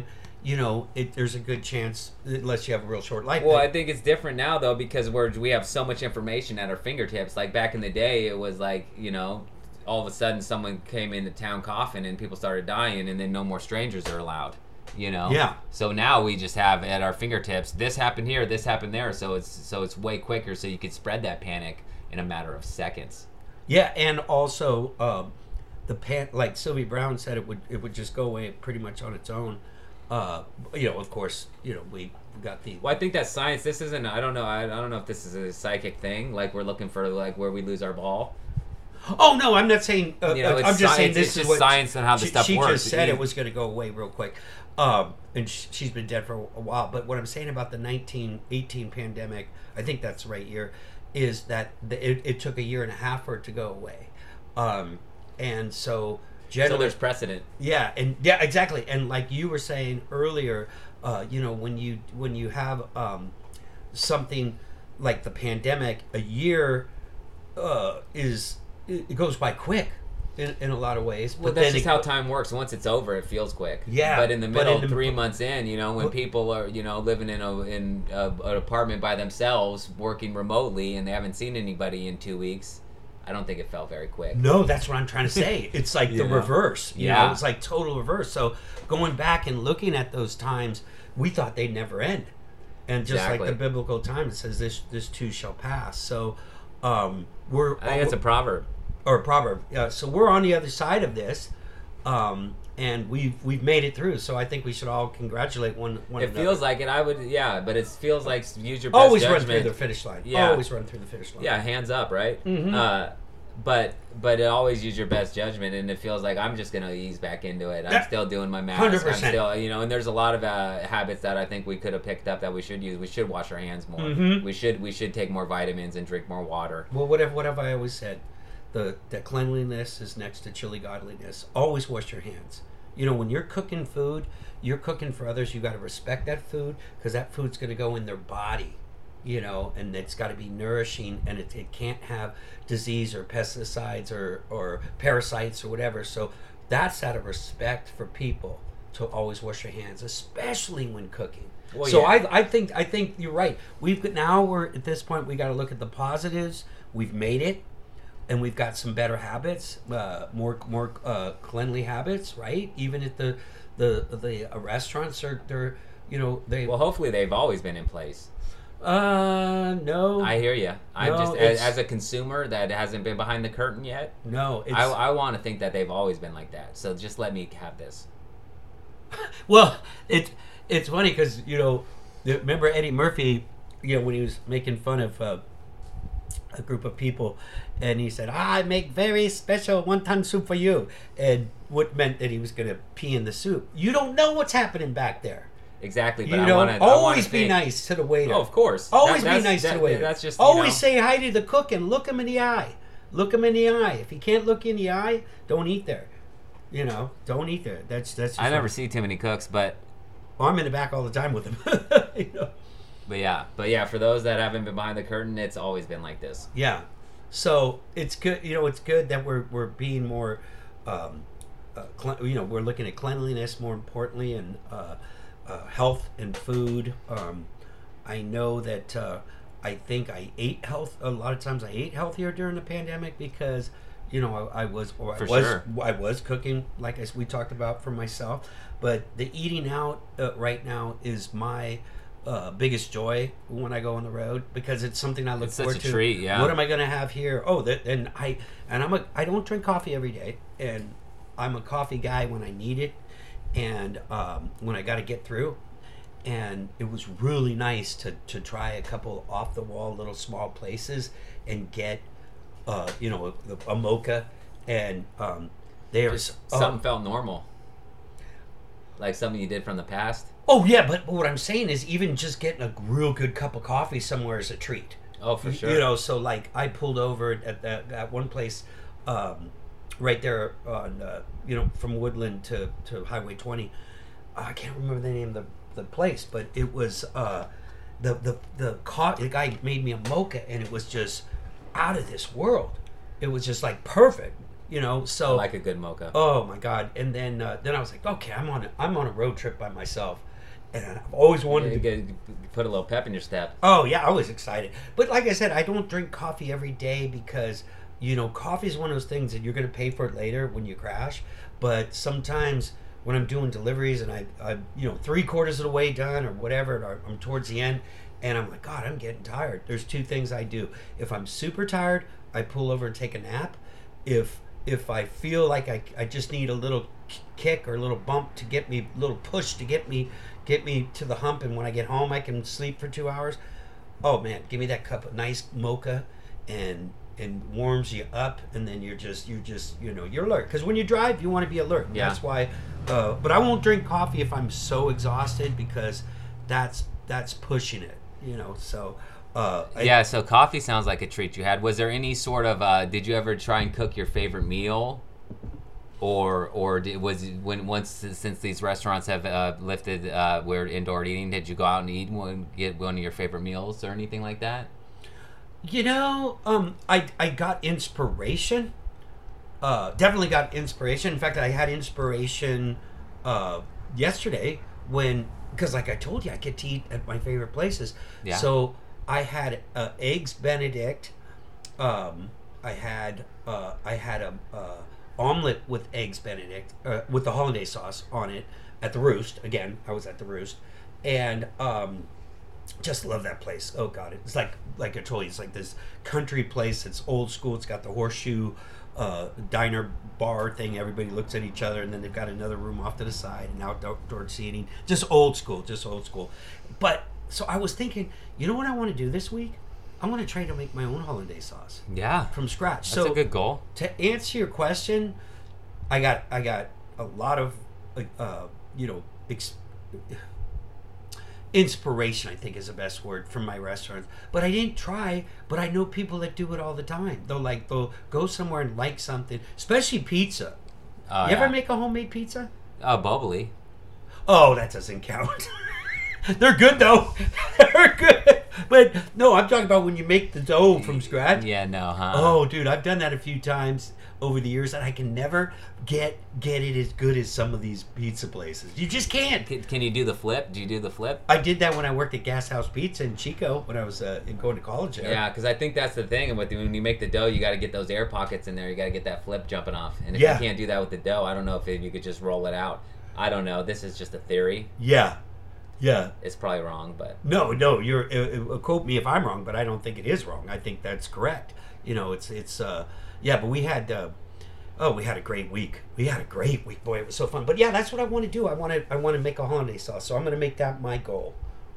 Speaker 2: there's a good chance, unless you have a real short life.
Speaker 3: Well, I think it's different now though because we have so much information at our fingertips. Like back in the day, it was like all of a sudden someone came into town coughing and people started dying, and then no more strangers are allowed.
Speaker 2: Yeah.
Speaker 1: So now we just have at our fingertips, this happened here, this happened there, so it's way quicker, so you could spread that panic in a matter of seconds.
Speaker 2: Yeah, and also like Sylvie Brown said, it would just go away pretty much on its own. Of course, we got the.
Speaker 3: Well, I think that science. This isn't. I don't know. I don't know if this is a psychic thing. Like we're looking for like where we lose our ball.
Speaker 2: Oh no, I'm not saying. I'm just saying this
Speaker 1: it's
Speaker 2: is
Speaker 1: just
Speaker 2: what
Speaker 1: science and how the stuff
Speaker 2: she
Speaker 1: works.
Speaker 2: Just said it was going to go away real quick, and she's been dead for a while. But what I'm saying about the 1918 pandemic, I think that's the right year, is that it took a year and a half for it to go away, and so generally,
Speaker 3: So there's precedent.
Speaker 2: Yeah, exactly. And like you were saying earlier, when you have something like the pandemic, a year it goes by quick in a lot of ways.
Speaker 3: Well, that's just how time works. Once it's over, it feels quick.
Speaker 2: Yeah,
Speaker 3: But in the middle, 3 months in, when people are, living in an apartment by themselves, working remotely, and they haven't seen anybody in 2 weeks, I don't think it felt very quick.
Speaker 2: No, that's what I'm trying to say. It's like the reverse.
Speaker 1: Yeah.
Speaker 2: It's like total reverse. So going back and looking at those times, we thought they'd never end. And just
Speaker 1: Exactly.
Speaker 2: like the biblical time, it says this too shall pass. So
Speaker 3: I think it's a proverb.
Speaker 2: or a proverb. So we're on the other side of this, and we've made it through. So I think we should all congratulate one
Speaker 3: It
Speaker 2: another.
Speaker 3: feels like it. But it feels like use your best
Speaker 2: Always
Speaker 3: judgment.
Speaker 2: run through the finish line.
Speaker 3: Yeah.
Speaker 2: Always run through the finish line.
Speaker 3: Yeah, hands up, right?
Speaker 2: Mhm.
Speaker 3: But it always use your best judgment, and it feels like I'm just gonna ease back into it. I'm
Speaker 2: Yeah.
Speaker 3: still doing my mask.
Speaker 2: 100%.
Speaker 3: I'm still, and there's a lot of habits that I think we could have picked up that we should use. We should wash our hands more.
Speaker 2: Mhm.
Speaker 3: We should take more vitamins and drink more water.
Speaker 2: Well, what have I always said? The cleanliness is next to chilly godliness. Always wash your hands. When you're cooking food, you're cooking for others. You got to respect that food because that food's going to go in their body. And it's got to be nourishing, and it can't have disease or pesticides or parasites or whatever. So that's out of respect for people to always wash your hands, especially when cooking.
Speaker 3: Well,
Speaker 2: so
Speaker 3: yeah.
Speaker 2: I think you're right. We're at this point. We got to look at the positives. We've made it, and we've got some better habits, more cleanly habits, right? Even at the restaurants, they're they.
Speaker 3: Well, hopefully they've always been in place.
Speaker 2: No.
Speaker 3: I hear you. I'm
Speaker 2: No,
Speaker 3: just
Speaker 2: it's-
Speaker 3: as a consumer that hasn't been behind the curtain yet.
Speaker 2: No, it's
Speaker 3: I want to think that they've always been like that. So just let me have this.
Speaker 2: well, it's funny because remember Eddie Murphy, when he was making fun of a group of people, and he said, "I make very special wonton soup for you," and what meant that he was going to pee in the soup. You don't know what's happening back there.
Speaker 3: Exactly, but
Speaker 2: You
Speaker 3: I want to
Speaker 2: always be nice to the waiter.
Speaker 3: Oh, of course.
Speaker 2: Always
Speaker 3: That's-
Speaker 2: be nice to the waiter.
Speaker 3: That's just
Speaker 2: always say hi to the cook and look him in the eye. Look him in the eye. If he can't look in the eye, don't eat there. Don't eat there. That's. Just
Speaker 1: I never see too many cooks, but
Speaker 2: I'm in the back all the time with him.
Speaker 3: But yeah, for those that haven't been behind the curtain, it's always been like this.
Speaker 2: Yeah. So it's good. It's good that we're being more. We're looking at cleanliness more importantly, and health and food. I know that I think I ate health a lot of times. I ate healthier during the pandemic because I was cooking like we talked about for myself. But the eating out right now is my biggest joy when I go on the road because it's something I look
Speaker 1: It's such
Speaker 2: forward
Speaker 1: a
Speaker 2: to.
Speaker 1: treat, yeah.
Speaker 2: What am I going to have here? I don't drink coffee every day, and I'm a coffee guy when I need it, and when I got to get through. And it was really nice to try a couple off the wall little small places and get a mocha, and there's
Speaker 3: Something felt normal. Like something you did from the past.
Speaker 2: Oh yeah, but what I'm saying is even just getting a real good cup of coffee somewhere is a treat.
Speaker 3: Oh, for sure.
Speaker 2: So like I pulled over at that one place, right there on from Woodland to Highway 20. I can't remember the name of the place, but it was the guy made me a mocha, and it was just out of this world. It was just like perfect. So
Speaker 3: I like a good mocha.
Speaker 2: oh my god! And then I was like, okay, I'm on a road trip by myself, and I've always wanted to.
Speaker 3: Put a little pep in your step.
Speaker 2: Oh yeah, I was excited. But like I said, I don't drink coffee every day because coffee is one of those things that you're going to pay for it later when you crash. But sometimes when I'm doing deliveries and I 3/4 of the way done or whatever, or I'm towards the end, and I'm like, God, I'm getting tired. There's two things I do. If I'm super tired, I pull over and take a nap. If I feel like I just need a little kick or a little bump to get me, a little push to get me to the hump, and when I get home I can sleep for 2 hours. Oh man, give me that cup of nice mocha, and warms you up, and then you're alert. Because when you drive, you want to be alert.
Speaker 3: Yeah.
Speaker 2: That's why. But I won't drink coffee if I'm so exhausted, because that's pushing it. So.
Speaker 1: So coffee sounds like a treat you had. Was there any sort of? Did you ever try and cook your favorite meal, or since these restaurants have lifted where indoor eating, did you go out and get one of your favorite meals or anything like that?
Speaker 2: I got inspiration. Definitely got inspiration. In fact, I had inspiration yesterday because like I told you, I get to eat at my favorite places.
Speaker 1: Yeah.
Speaker 2: So I had eggs Benedict. I had a omelet with eggs Benedict with the hollandaise sauce on it at the Roost. Again, I was at the Roost, and just love that place. Oh God, it's like I told you, it's like this country place. It's old school. It's got the horseshoe diner bar thing. Everybody looks at each other, and then they've got another room off to the side and outdoor seating. Just old school. But so I was thinking, you know what I want to do this week? I want to try to make my own hollandaise sauce.
Speaker 1: Yeah,
Speaker 2: from scratch.
Speaker 1: That's a good goal.
Speaker 2: To answer your question, I got a lot of inspiration, I think is the best word, from my restaurants. But I didn't try, but I know people that do it all the time. They'll go somewhere and like something, especially pizza. You ever make a homemade pizza?
Speaker 1: Bubbly.
Speaker 2: Oh, that doesn't count. They're good though. They're good. But no, I'm talking about when you make the dough from scratch.
Speaker 1: Yeah, no, huh?
Speaker 2: Oh, dude, I've done that a few times over the years, and I can never get it as good as some of these pizza places. You just can't.
Speaker 1: Can you do the flip? Do you do the flip?
Speaker 2: I did that when I worked at Gas House Pizza in Chico when I was going to college there.
Speaker 3: Yeah, because I think that's the thing. And when you make the dough, you got to get those air pockets in there. You got to get that flip jumping off. And if you can't do that with the dough, I don't know if you could just roll it out. I don't know. This is just a theory.
Speaker 2: Yeah.
Speaker 3: It's probably wrong, but
Speaker 2: no, you're quote me if I'm wrong, but I don't think it is wrong. I think that's correct. But we had a great week. Boy, it was so fun. But yeah, that's what I want to do. I want to make a hollandaise sauce. So I'm going to make that my goal.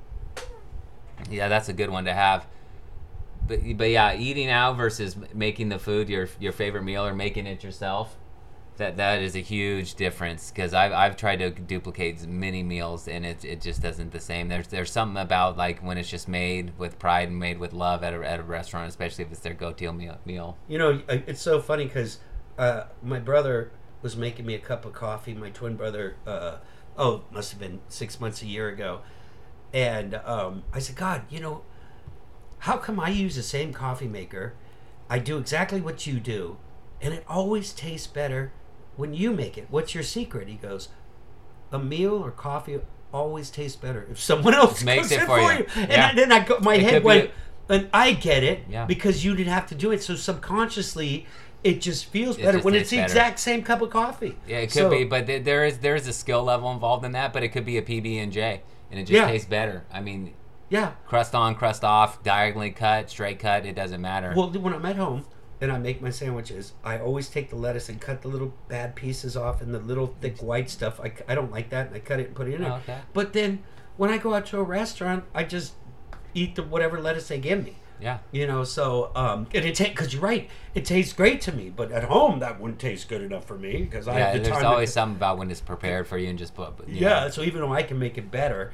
Speaker 1: Yeah, that's a good one to have. But yeah, eating out versus making the food your favorite meal or making it yourself. That is a huge difference, because I've tried to duplicate many meals and it just doesn't the same. There's something about like when it's just made with pride and made with love at a restaurant, especially if it's their go-to meal.
Speaker 2: It's so funny because my brother was making me a cup of coffee. My twin brother, must have been 6 months, a year ago, and I said, God, how come I use the same coffee maker? I do exactly what you do, and it always tastes better when you make it. What's your secret? He goes, a meal or coffee always tastes better if someone else
Speaker 1: makes it
Speaker 2: for you.
Speaker 1: Yeah.
Speaker 2: And then my head went, and I get it,
Speaker 1: yeah,
Speaker 2: because you didn't have to do it. So subconsciously, it just feels
Speaker 1: It
Speaker 2: better
Speaker 1: just
Speaker 2: when
Speaker 1: tastes
Speaker 2: it's the
Speaker 1: better.
Speaker 2: exact same cup of coffee.
Speaker 1: Yeah, it could be, but there is a skill level involved in that. But it could be a PB&J, and it just tastes better. I mean,
Speaker 2: yeah,
Speaker 1: crust on, crust off, diagonally cut, straight cut, it doesn't matter.
Speaker 2: Well, when I'm at home and I make my sandwiches, I always take the lettuce and cut the little bad pieces off and the little thick white stuff. I don't like that, and I cut it and put it in there.
Speaker 1: Okay.
Speaker 2: But then when I go out to a restaurant, I just eat whatever lettuce they give me.
Speaker 1: Yeah.
Speaker 2: And because you're right, it tastes great to me. But at home, that wouldn't taste good enough for me because I have the time.
Speaker 1: There's always something about when it's prepared for you and just put.
Speaker 2: So even though I can make it better,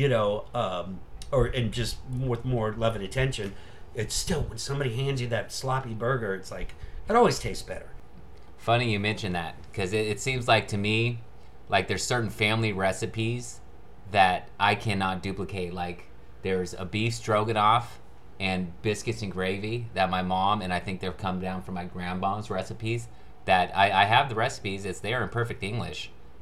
Speaker 2: and just with more love and attention, it's still, when somebody hands you that sloppy burger, it's like, it always tastes better.
Speaker 1: Funny you mention that, because it seems like to me, like there's certain family recipes that I cannot duplicate. Like there's a beef stroganoff and biscuits and gravy that my mom, and I think they've come down from my grandma's recipes, that I have the recipes, it's there in perfect English,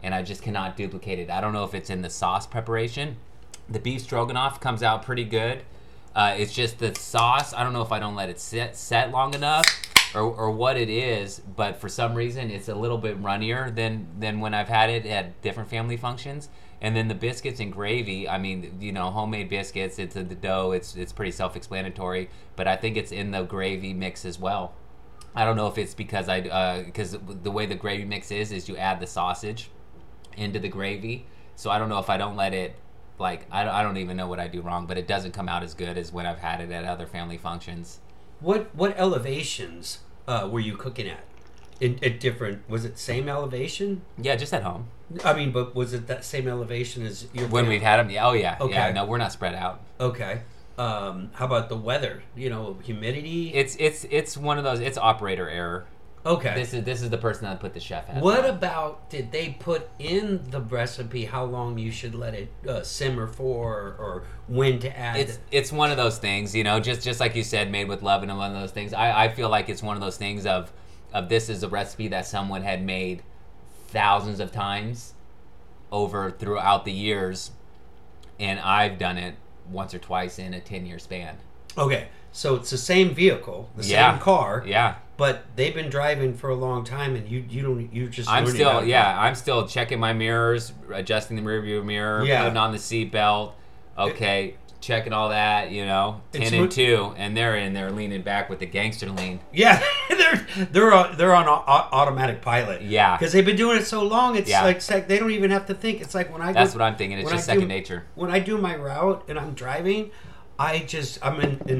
Speaker 1: and I just cannot duplicate it. I don't know if it's in the sauce preparation. The beef stroganoff comes out pretty good. It's just the sauce. I don't know if I don't let it set long enough or what it is, but for some reason it's a little bit runnier than when I've had it at different family functions. And then the biscuits and gravy, I mean, homemade biscuits, it's the dough, it's pretty self-explanatory, but I think it's in the gravy mix as well. I don't know if it's because because the way the gravy mix is you add the sausage into the gravy. So I don't know if I don't let it, I don't even know what I do wrong, but it doesn't come out as good as when I've had it at other family functions.
Speaker 2: What elevations were you cooking at? At different, was it same elevation?
Speaker 1: Yeah, just at home.
Speaker 2: I mean, but was it that same elevation as your
Speaker 1: when we've had them? Yeah, oh yeah,
Speaker 2: Okay.
Speaker 1: yeah. No, we're not spread out.
Speaker 2: Okay. How about the weather? Humidity.
Speaker 1: It's one of those. It's operator error.
Speaker 2: Okay.
Speaker 1: This is the person that put the chef hat.
Speaker 2: What
Speaker 1: on.
Speaker 2: about, did they put in the recipe how long you should let it simmer for, or when to add?
Speaker 1: It's one of those things, just like you said, made with love, and one of those things. I feel like it's one of those things of this is a recipe that someone had made thousands of times throughout the years, and I've done it once or twice in a 10-year span.
Speaker 2: Okay, so it's the same vehicle, the
Speaker 1: Yeah.
Speaker 2: same car,
Speaker 1: Yeah.
Speaker 2: but they've been driving for a long time, and you just
Speaker 1: I'm
Speaker 2: learning how to-
Speaker 1: I'm still checking my mirrors, adjusting the rear view mirror,
Speaker 2: Yeah.
Speaker 1: putting on the seatbelt. Okay, checking all that, 10
Speaker 2: It's
Speaker 1: and
Speaker 2: mo-
Speaker 1: 2, and they're in there leaning back with the gangster lean.
Speaker 2: Yeah, they're on automatic pilot.
Speaker 1: Yeah.
Speaker 2: because they've been doing it so long. It's
Speaker 1: Yeah.
Speaker 2: like they don't even have to think. It's like when I
Speaker 1: That's
Speaker 2: go,
Speaker 1: what I'm thinking. It's
Speaker 2: when
Speaker 1: just
Speaker 2: I do-
Speaker 1: second nature.
Speaker 2: When I do my route and I'm driving, I'm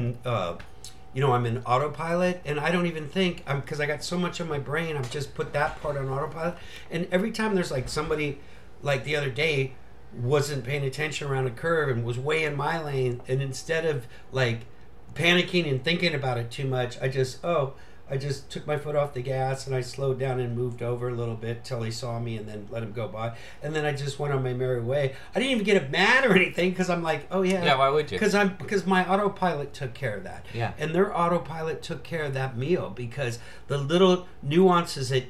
Speaker 2: in autopilot, and I don't even think, because I got so much on my brain. I've just put that part on autopilot, and every time there's somebody, like the other day, wasn't paying attention around a curve and was way in my lane, and instead of panicking and thinking about it too much, I just took my foot off the gas, and I slowed down and moved over a little bit till he saw me, and then let him go by, and then I just went on my merry way. I didn't even get mad or anything, because I'm like, oh yeah,
Speaker 1: Yeah, why would you?
Speaker 2: because my autopilot took care of that.
Speaker 1: Yeah.
Speaker 2: And their autopilot took care of that meal, because the little nuances that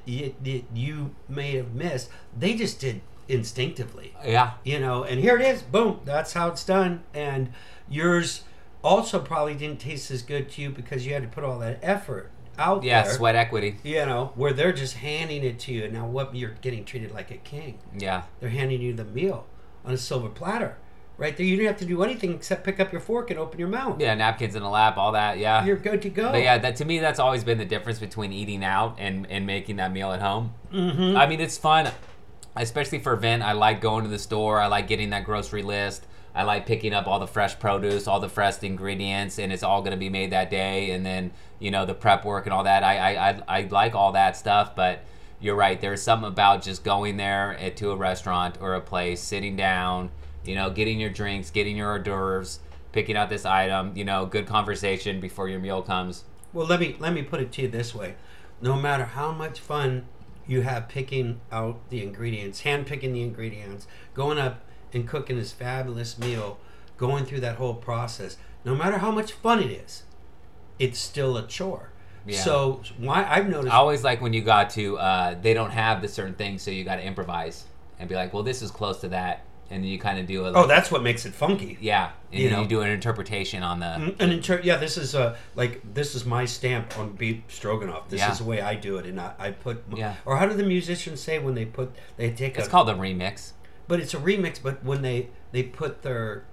Speaker 2: you may have missed, they just did instinctively.
Speaker 1: Yeah.
Speaker 2: And here it is, boom, that's how it's done. And yours also probably didn't taste as good to you because you had to put all that effort out
Speaker 1: Yeah,
Speaker 2: there.
Speaker 1: sweat equity.
Speaker 2: Where they're just handing it to you. Now you're getting treated like a king.
Speaker 1: Yeah.
Speaker 2: They're handing you the meal on a silver platter. Right there, you didn't have to do anything except pick up your fork and open your mouth.
Speaker 1: Yeah, napkins in the lap, all that, yeah.
Speaker 2: You're good to go.
Speaker 1: But yeah, to me, that's always been the difference between eating out and making that meal at home.
Speaker 2: Mm-hmm.
Speaker 1: I mean, it's fun, especially for Vent. I like going to the store. I like getting that grocery list. I like picking up all the fresh produce, all the fresh ingredients, and it's all going to be made that day. And then, the prep work and all that. I like all that stuff, but you're right. There's something about just going there to a restaurant or a place, sitting down, getting your drinks, getting your hors d'oeuvres, picking out this item, good conversation before your meal comes.
Speaker 2: Well, let me put it to you this way: no matter how much fun you have picking out the ingredients, hand picking the ingredients, going up and cooking this fabulous meal, going through that whole process, no matter how much fun it is, it's still a chore.
Speaker 1: Yeah.
Speaker 2: So I've noticed.
Speaker 1: I always like when you got to, they don't have the certain thing, so you got to improvise and be like, well, this is close to that. And then you kind of do a...
Speaker 2: that's what makes it funky.
Speaker 1: Yeah. And then you do an interpretation on the...
Speaker 2: This is this is my stamp on beef stroganoff. This is the way I do it, and I put...
Speaker 1: Yeah.
Speaker 2: Or how do the musicians say when they take
Speaker 1: It's called a remix.
Speaker 2: But it's a remix, but when they put their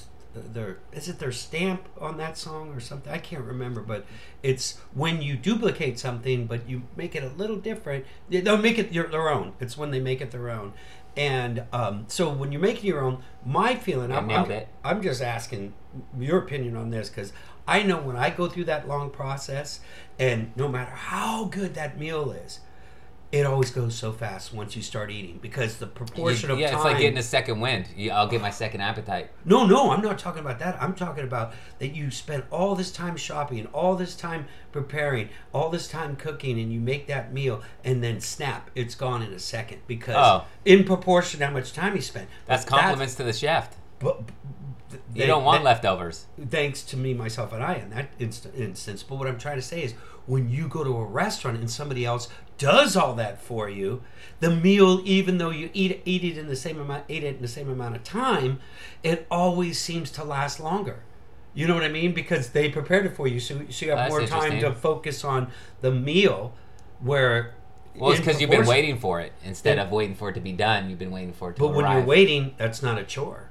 Speaker 2: is it their stamp on that song or something? I can't remember, but it's when you duplicate something, but you make it a little different. They'll make it their own. It's when they make it their own. And so when you're making your own, my feeling, I'm just asking your opinion on this, because I know when I go through that long process, and no matter how good that meal is, it always goes so fast once you start eating, because the proportion of time...
Speaker 1: Yeah, it's like getting a second wind. I'll get my second appetite.
Speaker 2: No, I'm not talking about that. I'm talking about that you spend all this time shopping, all this time preparing, all this time cooking, and you make that meal, and then snap, it's gone in a second, because in proportion to how much time you spend.
Speaker 1: That's compliments to the chef. You don't want leftovers.
Speaker 2: Thanks to me, myself, and I in that instance. But what I'm trying to say is, when you go to a restaurant and somebody else does all that for you, the meal, even though you eat it in the same amount of time, it always seems to last longer. You know what I mean? Because they prepared it for you, so you have
Speaker 1: That's
Speaker 2: more time
Speaker 1: interesting.
Speaker 2: to focus on the meal. Where,
Speaker 1: Well, it's
Speaker 2: in
Speaker 1: because you've been
Speaker 2: proportion-
Speaker 1: waiting for it instead of waiting for it to be done. You've been waiting for it to
Speaker 2: But
Speaker 1: arrive.
Speaker 2: when you're waiting, that's not a chore.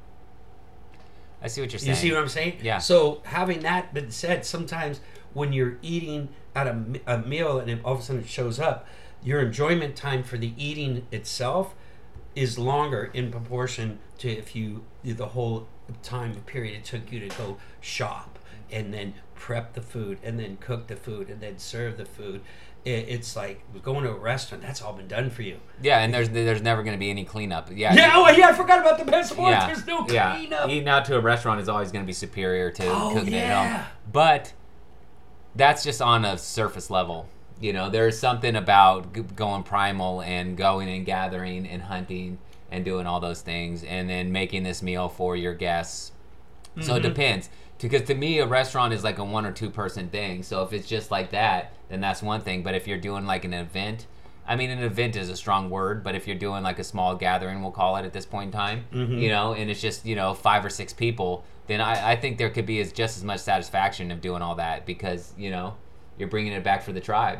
Speaker 1: I see what you're saying.
Speaker 2: You see what I'm saying?
Speaker 1: Yeah.
Speaker 2: So having that been said, sometimes when you're eating at a meal and all of a sudden it shows up, your enjoyment time for the eating itself is longer in proportion to if you the whole time period it took you to go shop and then prep the food and then cook the food and then serve the food. It's like going to a restaurant. That's all been done for you.
Speaker 1: Yeah, and there's never going to be any cleanup. Yeah.
Speaker 2: Yeah, oh yeah, I forgot about the best part.
Speaker 1: Yeah,
Speaker 2: There's no
Speaker 1: yeah.
Speaker 2: cleanup.
Speaker 1: Eating out to a restaurant is always going to be superior to
Speaker 2: Oh,
Speaker 1: cooking it at
Speaker 2: yeah.
Speaker 1: home. But that's just on a surface level. You know, there's something about going primal and going and gathering and hunting and doing all those things and then making this meal for your guests. So it depends. Because to me, a restaurant is like a 1 or 2 person thing. So if it's just like that, then that's one thing. But if you're doing like an event, I mean, an event is a strong word, but if you're doing like a small gathering, we'll call it at this point in time, you know, and it's just, 5 or 6 people, then I think there could be just as much satisfaction of doing all that because, you're bringing it back for the tribe.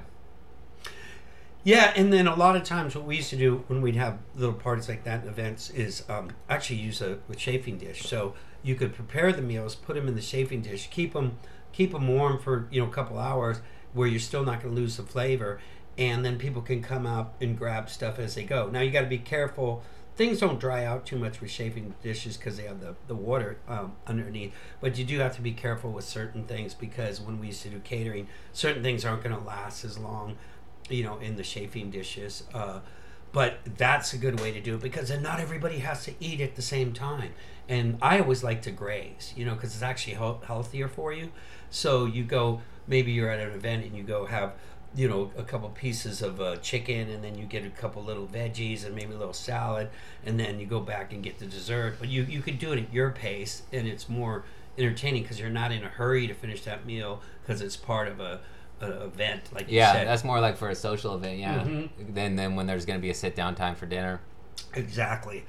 Speaker 2: Yeah, and then a lot of times what we used to do when we'd have little parties like that and events is actually use a chafing dish. So you could prepare the meals, put them in the chafing dish, keep them warm for a couple hours where you're still not going to lose the flavor, and then people can come out and grab stuff as they go. Now you got to be careful. Things don't dry out too much with chafing dishes because they have the water underneath. But you do have to be careful with certain things because when we used to do catering, certain things aren't going to last as long, in the chafing dishes. But that's a good way to do it because then not everybody has to eat at the same time. And I always like to graze, because it's actually healthier for you. So you go, maybe you're at an event and you go have, a couple pieces of chicken and then you get a couple little veggies and maybe a little salad and then you go back and get the dessert. But you could do it at your pace and it's more entertaining because you're not in a hurry to finish that meal because it's part of an event, like you said.
Speaker 1: That's more like for a social event, than when there's going to be a sit-down time for dinner.
Speaker 2: Exactly.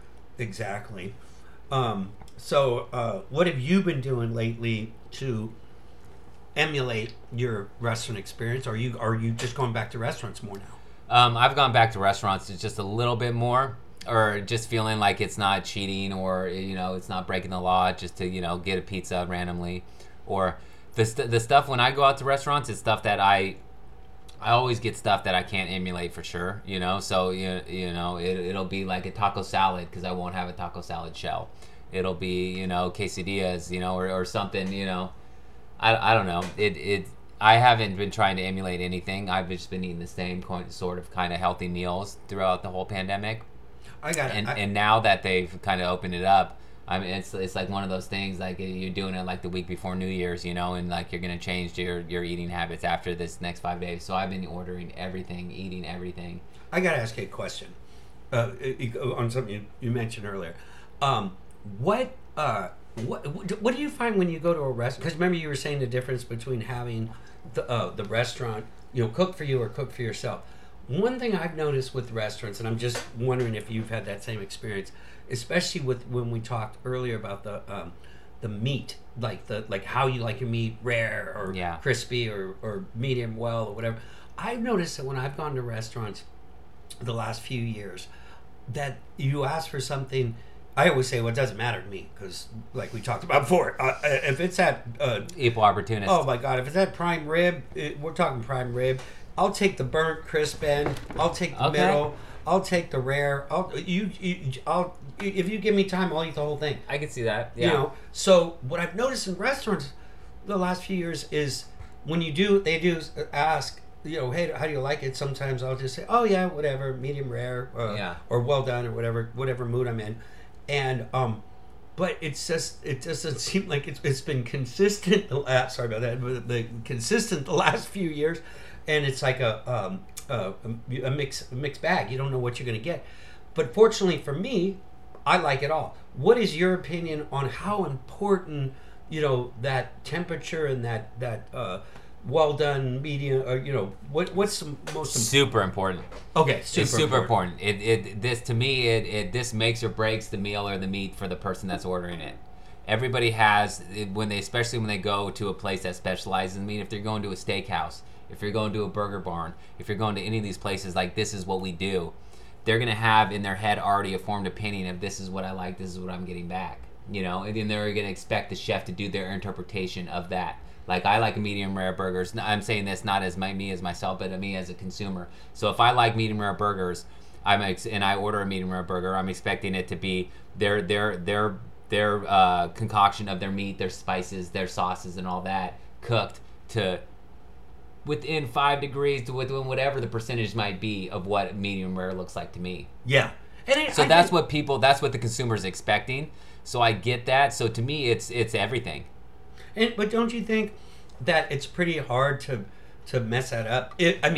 Speaker 2: So what have you been doing lately to emulate your restaurant experience? Are you just going back to restaurants more now?
Speaker 1: I've gone back to restaurants just a little bit more, or just feeling like it's not cheating, or it's not breaking the law just to get a pizza randomly, or the stuff when I go out to restaurants is stuff that I always get stuff that I can't emulate for sure, So it'll be like a taco salad because I won't have a taco salad shell. It'll be quesadillas, or something, I don't know. I haven't been trying to emulate anything. I've just been eating the same sort of kind of healthy meals throughout the whole pandemic.
Speaker 2: I got it.
Speaker 1: And now that they've kind of opened it up, I mean, it's like one of those things, like you're doing it like the week before New Year's, and like you're going to change your eating habits after this next 5 days. So I've been ordering everything, eating everything.
Speaker 2: I got to ask you a question on something you mentioned earlier. What do you find when you go to a restaurant? Because remember you were saying the difference between having the restaurant, cook for you or cook for yourself. One thing I've noticed with restaurants, and I'm just wondering if you've had that same experience, especially with when we talked earlier about the meat, like how you like your meat, rare or crispy or medium well or whatever. I've noticed that when I've gone to restaurants the last few years, that you ask for something. I always say, well, it doesn't matter to me because, like we talked about before, if it's at
Speaker 1: equal opportunist.
Speaker 2: Oh my God! If it's at prime rib, we're talking prime rib. I'll take the burnt crisp end. I'll take the middle. I'll take the rare. If you give me time, I'll eat the whole thing.
Speaker 3: I can see that. Yeah.
Speaker 2: So what I've noticed in restaurants the last few years is when they do ask, hey, how do you like it? Sometimes I'll just say, oh yeah, whatever, medium rare, or well done, or whatever mood I'm in. And but it doesn't seem like it's been consistent. Sorry about that, but consistent the last few years, and it's like a mixed bag. You don't know what you're going to get. But fortunately for me, I like it all. What is your opinion on how important that temperature and that well done, medium, or what's the most important?
Speaker 1: Super important.
Speaker 2: Okay,
Speaker 1: It's super important. This to me, this makes or breaks the meal or the meat for the person that's ordering it. Everybody has especially when they go to a place that specializes in meat. If they're going to a steakhouse, if you're going to a burger barn, if you're going to any of these places, like this is what we do, they're gonna have in their head already a formed opinion of this is what I like, this is what I'm getting back. And then they're gonna expect the chef to do their interpretation of that. Like I like medium rare burgers. I'm saying this not as me as myself, but me as a consumer. So if I like medium rare burgers, and I order a medium rare burger, I'm expecting it to be their concoction of their meat, their spices, their sauces, and all that cooked to within 5 degrees to within whatever the percentage might be of what medium rare looks like to me.
Speaker 2: Yeah,
Speaker 1: So that's what the consumer's expecting. So I get that. So to me, it's everything.
Speaker 2: But don't you think that it's pretty hard to mess that up?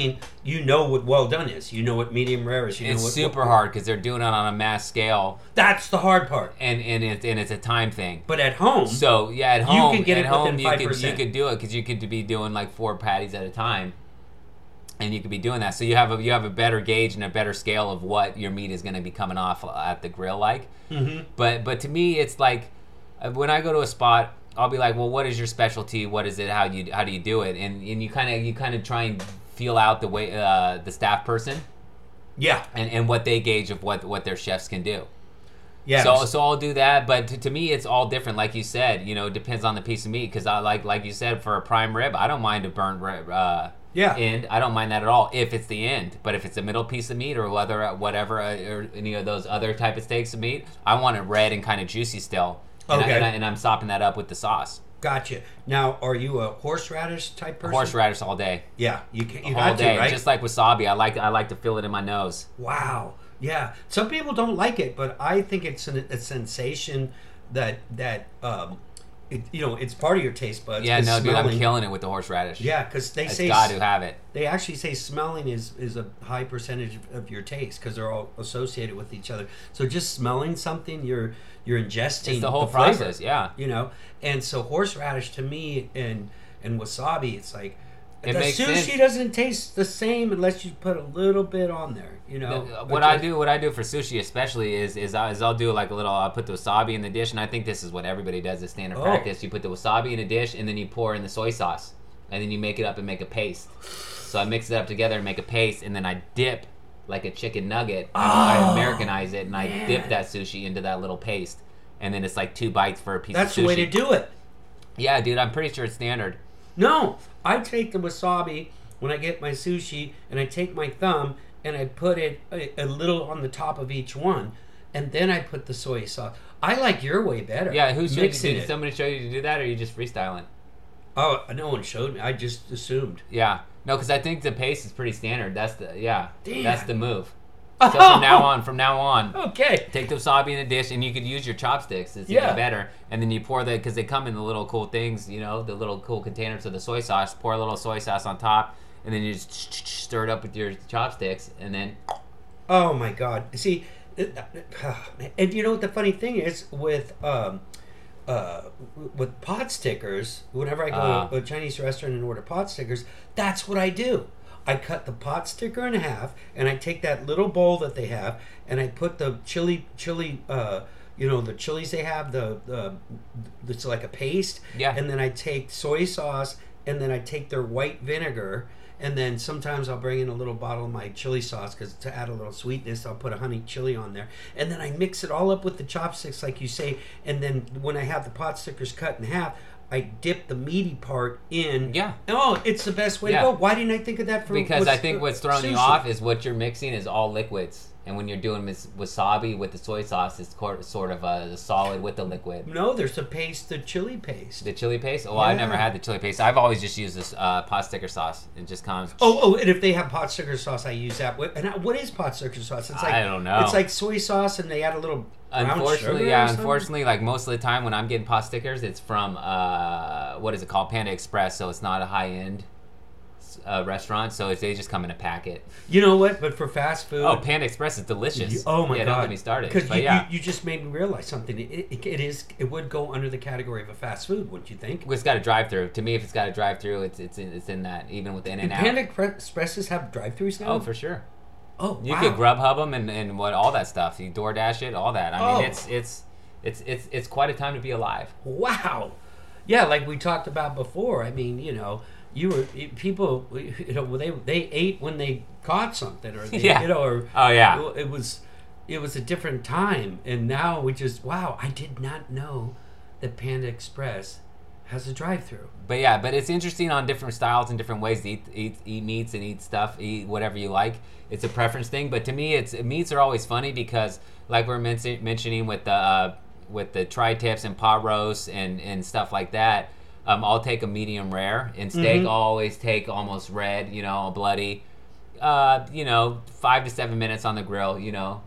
Speaker 2: What well done is. You know what medium rare is.
Speaker 1: It's super hard because they're doing it on a mass scale.
Speaker 2: That's the hard part.
Speaker 1: And it's a time thing.
Speaker 2: But at home.
Speaker 1: So yeah, at home
Speaker 2: you can get it within 5%.
Speaker 1: You could do it because you could be doing like 4 patties at a time, and you could be doing that. So you have a better gauge and a better scale of what your meat is going to be coming off at the grill like.
Speaker 2: Mm-hmm.
Speaker 1: But to me, it's like when I go to a spot, I'll be like, well, what is your specialty? What is it? How do you do it? And you kind of try and feel out the way the staff person,
Speaker 2: yeah,
Speaker 1: and what they gauge of what their chefs can do.
Speaker 2: Yeah.
Speaker 1: So I'll do that, but to me, it's all different. Like you said, it depends on the piece of meat. Because I like you said, for a prime rib, I don't mind a burnt rib. End. I don't mind that at all if it's the end. But if it's a middle piece of meat or whatever, or any of those other type of steaks of meat, I want it red and kind of juicy still. And I'm sopping that up with the sauce.
Speaker 2: Gotcha. Now, are you a horseradish type person?
Speaker 1: Horseradish all day.
Speaker 2: Yeah, you
Speaker 1: all
Speaker 2: got
Speaker 1: day.
Speaker 2: to, right?
Speaker 1: Just like wasabi, I like to feel it in my nose.
Speaker 2: Wow. Yeah. Some people don't like it, but I think it's a sensation that it's part of your taste buds.
Speaker 1: Yeah, no, dude, I'm killing it with the horseradish.
Speaker 2: Yeah, because they say
Speaker 1: got to have it.
Speaker 2: They actually say smelling is a high percentage of your taste because they're all associated with each other. So just smelling something, you're ingesting.
Speaker 1: It's the whole
Speaker 2: flavor,
Speaker 1: process, yeah.
Speaker 2: And so horseradish to me and wasabi, it's like
Speaker 1: it
Speaker 2: the
Speaker 1: makes
Speaker 2: sushi
Speaker 1: sense.
Speaker 2: doesn't taste the same unless you put a little bit on there.
Speaker 1: What I do for sushi especially is I'll do like I'll put the wasabi in the dish, and I think this is what everybody does as standard practice. You put the wasabi in a dish, and then you pour in the soy sauce, and then you make it up and make a paste. So I mix it up together and make a paste, and then I dip like a chicken nugget. I Americanize it, and I dip that sushi into that little paste, and then it's like 2 bites for a piece of sushi.
Speaker 2: That's the way to do it.
Speaker 1: Yeah, dude, I'm pretty sure it's standard.
Speaker 2: No, I take the wasabi when I get my sushi, and I take my thumb and I put it a little on the top of each one, and then I put the soy sauce. I like your way better.
Speaker 1: Yeah,
Speaker 2: did
Speaker 1: somebody show you to do that, or are you just freestyling?
Speaker 2: Oh, no one showed me. I just assumed.
Speaker 1: Yeah, no, because I think the paste is pretty standard. That's the move.
Speaker 2: Oh.
Speaker 1: So from now on,
Speaker 2: okay.
Speaker 1: Take the wasabi in a dish, and you could use your chopsticks. It's even better. And then you pour because they come in the little cool things, the little cool containers of the soy sauce. Pour a little soy sauce on top, and then you just stir it up with your chopsticks, and then.
Speaker 2: Oh my God! See, and you know what the funny thing is with pot stickers. Whenever I go to a Chinese restaurant and order pot stickers, that's what I do. I cut the pot sticker in half, and I take that little bowl that they have, and I put the chili, the chilies they have, it's like a paste.
Speaker 1: Yeah.
Speaker 2: And then I take soy sauce, and then I take their white vinegar, and then sometimes I'll bring in a little bottle of my chili sauce because to add a little sweetness, I'll put a honey chili on there, and then I mix it all up with the chopsticks, like you say, and then when I have the pot stickers cut in half, I dip the meaty part in.
Speaker 1: Yeah.
Speaker 2: Oh, it's the best way to go. Why didn't I think of that?
Speaker 1: Because I think what's throwing
Speaker 2: sushi?
Speaker 1: you off is what you're mixing is all liquids. And when you're doing wasabi with the soy sauce, it's sort of a solid with the liquid.
Speaker 2: No, there's a paste, the chili paste.
Speaker 1: The chili paste? Oh, I've never had the chili paste. I've always just used this pot sticker sauce. It just comes.
Speaker 2: Oh, and if they have pot sticker sauce, I use that. And what is pot sticker sauce? It's like,
Speaker 1: I don't know.
Speaker 2: It's like soy sauce, and they add a little.
Speaker 1: Unfortunately, like most of the time when I'm getting pot stickers, it's from what is it called, Panda Express. So it's not a high end restaurants, so they just come in a packet.
Speaker 2: You know what? But for fast food,
Speaker 1: Oh, Panda Express is delicious.
Speaker 2: oh my
Speaker 1: yeah,
Speaker 2: god!
Speaker 1: Don't get me started.
Speaker 2: Because
Speaker 1: But yeah,
Speaker 2: you just made me realize something. It would go under the category of a fast food, wouldn't you think?
Speaker 1: it's got a drive-through. To me, if it's got a drive-through, it's in that. Even with
Speaker 2: Do
Speaker 1: In-N-Out.
Speaker 2: Panda Expresses have drive-throughs now?
Speaker 1: Oh, for sure.
Speaker 2: Oh,
Speaker 1: You
Speaker 2: wow.
Speaker 1: could Grubhub them and what all that stuff. You DoorDash it, all that. I mean, it's quite a time to be alive.
Speaker 2: Wow. Yeah, like we talked about before. I mean, people, they ate when they caught something, or they,
Speaker 1: Yeah.
Speaker 2: or
Speaker 1: Oh yeah.
Speaker 2: it was a different time, and now we just wow. I did not know that Panda Express has a drive-through.
Speaker 1: But yeah, but it's interesting on different styles and different ways to eat meats and eat stuff, eat whatever you like. It's a preference thing. But to me, meats are always funny because, like we're mentioning with the tri-tips and pot roasts and stuff like that, I'll take a medium rare. And steak, I'll always take almost red, bloody. 5 to 7 minutes on the grill.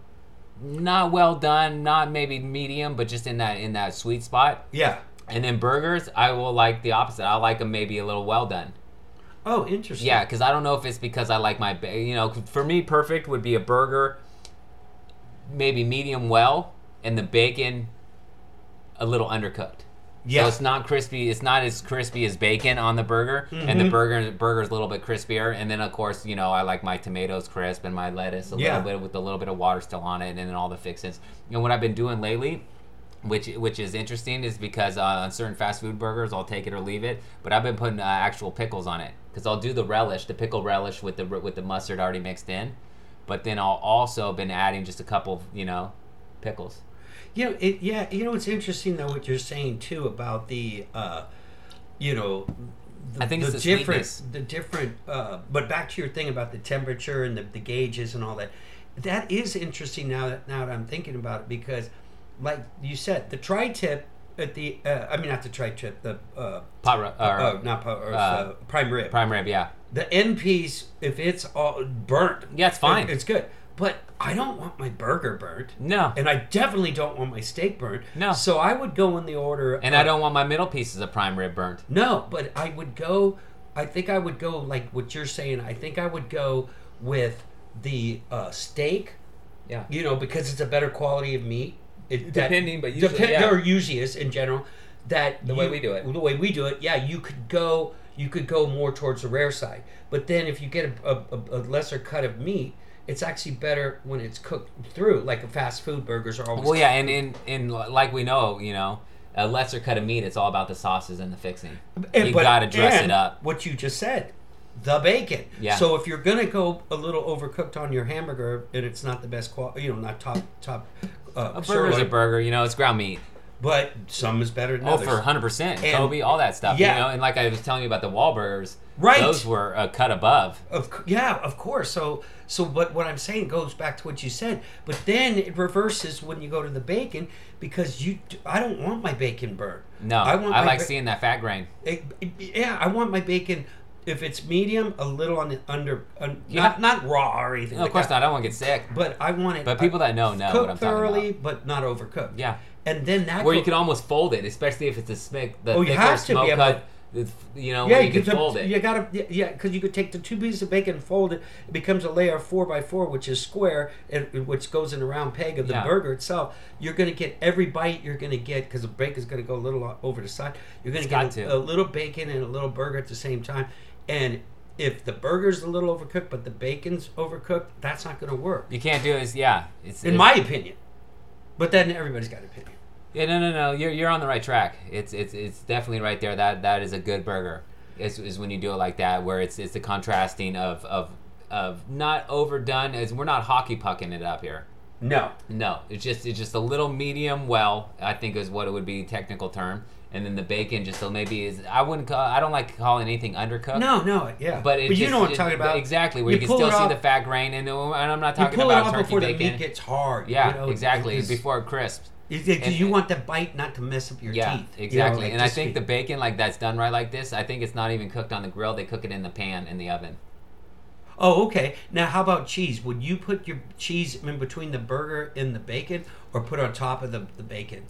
Speaker 1: Not well done, not maybe medium, but just in that sweet spot.
Speaker 2: Yeah.
Speaker 1: And then burgers, I will like the opposite. I like them maybe a little well done.
Speaker 2: Oh, interesting.
Speaker 1: Yeah, because I don't know if it's because I like my, for me, perfect would be a burger, maybe medium well, and the bacon a little undercooked.
Speaker 2: Yeah.
Speaker 1: So it's not crispy. It's not as crispy as bacon on the burger, and the burger's a little bit crispier. And then of course, I like my tomatoes crisp and my lettuce a little bit with a little bit of water still on it, and then all the fixins. What I've been doing lately, which is interesting, is because on certain fast food burgers I'll take it or leave it, but I've been putting actual pickles on it because I'll do the pickle relish with the mustard already mixed in, but then I'll also been adding just a couple pickles.
Speaker 2: It's interesting though what you're saying too about the
Speaker 1: I think it's the sweetness.
Speaker 2: But back to your thing about the temperature and the gauges and all that. That is interesting now that I'm thinking about it, because like you said, the tri-tip at the not the tri-tip, the prime rib.
Speaker 1: Prime rib, yeah.
Speaker 2: The end piece, if it's all burnt,
Speaker 1: Yeah, it's fine.
Speaker 2: It's good. But I don't want my burger burnt.
Speaker 1: No.
Speaker 2: And I definitely don't want my steak burnt.
Speaker 1: No.
Speaker 2: So I would go in the order.
Speaker 1: And I don't want my middle pieces of prime rib burnt.
Speaker 2: No, but I think I would go like what you're saying. I think I would go with the steak.
Speaker 1: Yeah.
Speaker 2: Because it's a better quality of meat.
Speaker 3: Depending, but usually,
Speaker 2: or usually is in general.
Speaker 3: The way we do it,
Speaker 2: yeah, you could go more towards the rare side. But then if you get a lesser cut of meat, it's actually better when it's cooked through. Like fast food burgers are always.
Speaker 1: Well, yeah, and like we know, a lesser cut of meat, it's all about the sauces and the fixing. You got to dress it up.
Speaker 2: What you just said, the bacon.
Speaker 1: Yeah.
Speaker 2: So if you're gonna go a little overcooked on your hamburger and it's not the best quality, not top.
Speaker 1: A burger's a burger, it's ground meat.
Speaker 2: But some is better than
Speaker 1: Oh,
Speaker 2: others.
Speaker 1: for 100%. Kobe, all that stuff.
Speaker 2: Yeah.
Speaker 1: And like I was telling you about the Wahlburgers,
Speaker 2: right?
Speaker 1: Those were a cut above.
Speaker 2: Of course. So but what I'm saying goes back to what you said. But then it reverses when you go to the bacon, because I don't want my bacon burnt.
Speaker 1: No, I like seeing that fat grain.
Speaker 2: I want my bacon. If it's medium, a little on the not raw or anything.
Speaker 1: No, of course not. I don't want to get sick.
Speaker 2: But I want it.
Speaker 1: But people that know
Speaker 2: cooked
Speaker 1: what I'm
Speaker 2: thoroughly,
Speaker 1: talking
Speaker 2: but not overcooked.
Speaker 1: Yeah.
Speaker 2: And then that.
Speaker 1: Where you can almost fold it, especially if it's a thicker
Speaker 2: have to
Speaker 1: smoke
Speaker 2: be able
Speaker 1: cut. Where you can fold it.
Speaker 2: You gotta, because you could take the 2 pieces of bacon and fold it. It becomes a layer of 4x4, which is square, and which goes in a round peg of the burger itself. You're gonna get every bite you're gonna get, because the bacon's gonna go a little over the side. You're gonna get a little bacon and a little burger at the same time, and if the burger's a little overcooked but the bacon's overcooked, that's not going to work.
Speaker 1: You can't do it. It's
Speaker 2: in my opinion. But then everybody's got an opinion.
Speaker 1: Yeah, no. You're on the right track. It's definitely right there. That is a good burger. Is when you do it like that, where it's the contrasting of not overdone. As we're not hockey pucking it up here.
Speaker 2: No.
Speaker 1: It's just a little medium well, I think is what it would be technical term. And then the bacon just so maybe is I don't like calling anything undercooked.
Speaker 2: No, yeah.
Speaker 1: But
Speaker 2: you know what I'm talking about.
Speaker 1: Exactly, where you can still see the fat grain, and I'm not talking about turkey
Speaker 2: before
Speaker 1: bacon.
Speaker 2: The meat gets hard.
Speaker 1: Yeah, exactly. Before it crisps.
Speaker 2: Because you want the bite not to mess up your teeth.
Speaker 1: Yeah, exactly. And I think the bacon that's done right like this, I think it's not even cooked on the grill. They cook it in the pan in the oven.
Speaker 2: Oh, okay. Now, how about cheese? Would you put your cheese in between the burger and the bacon, or put on top of the bacon?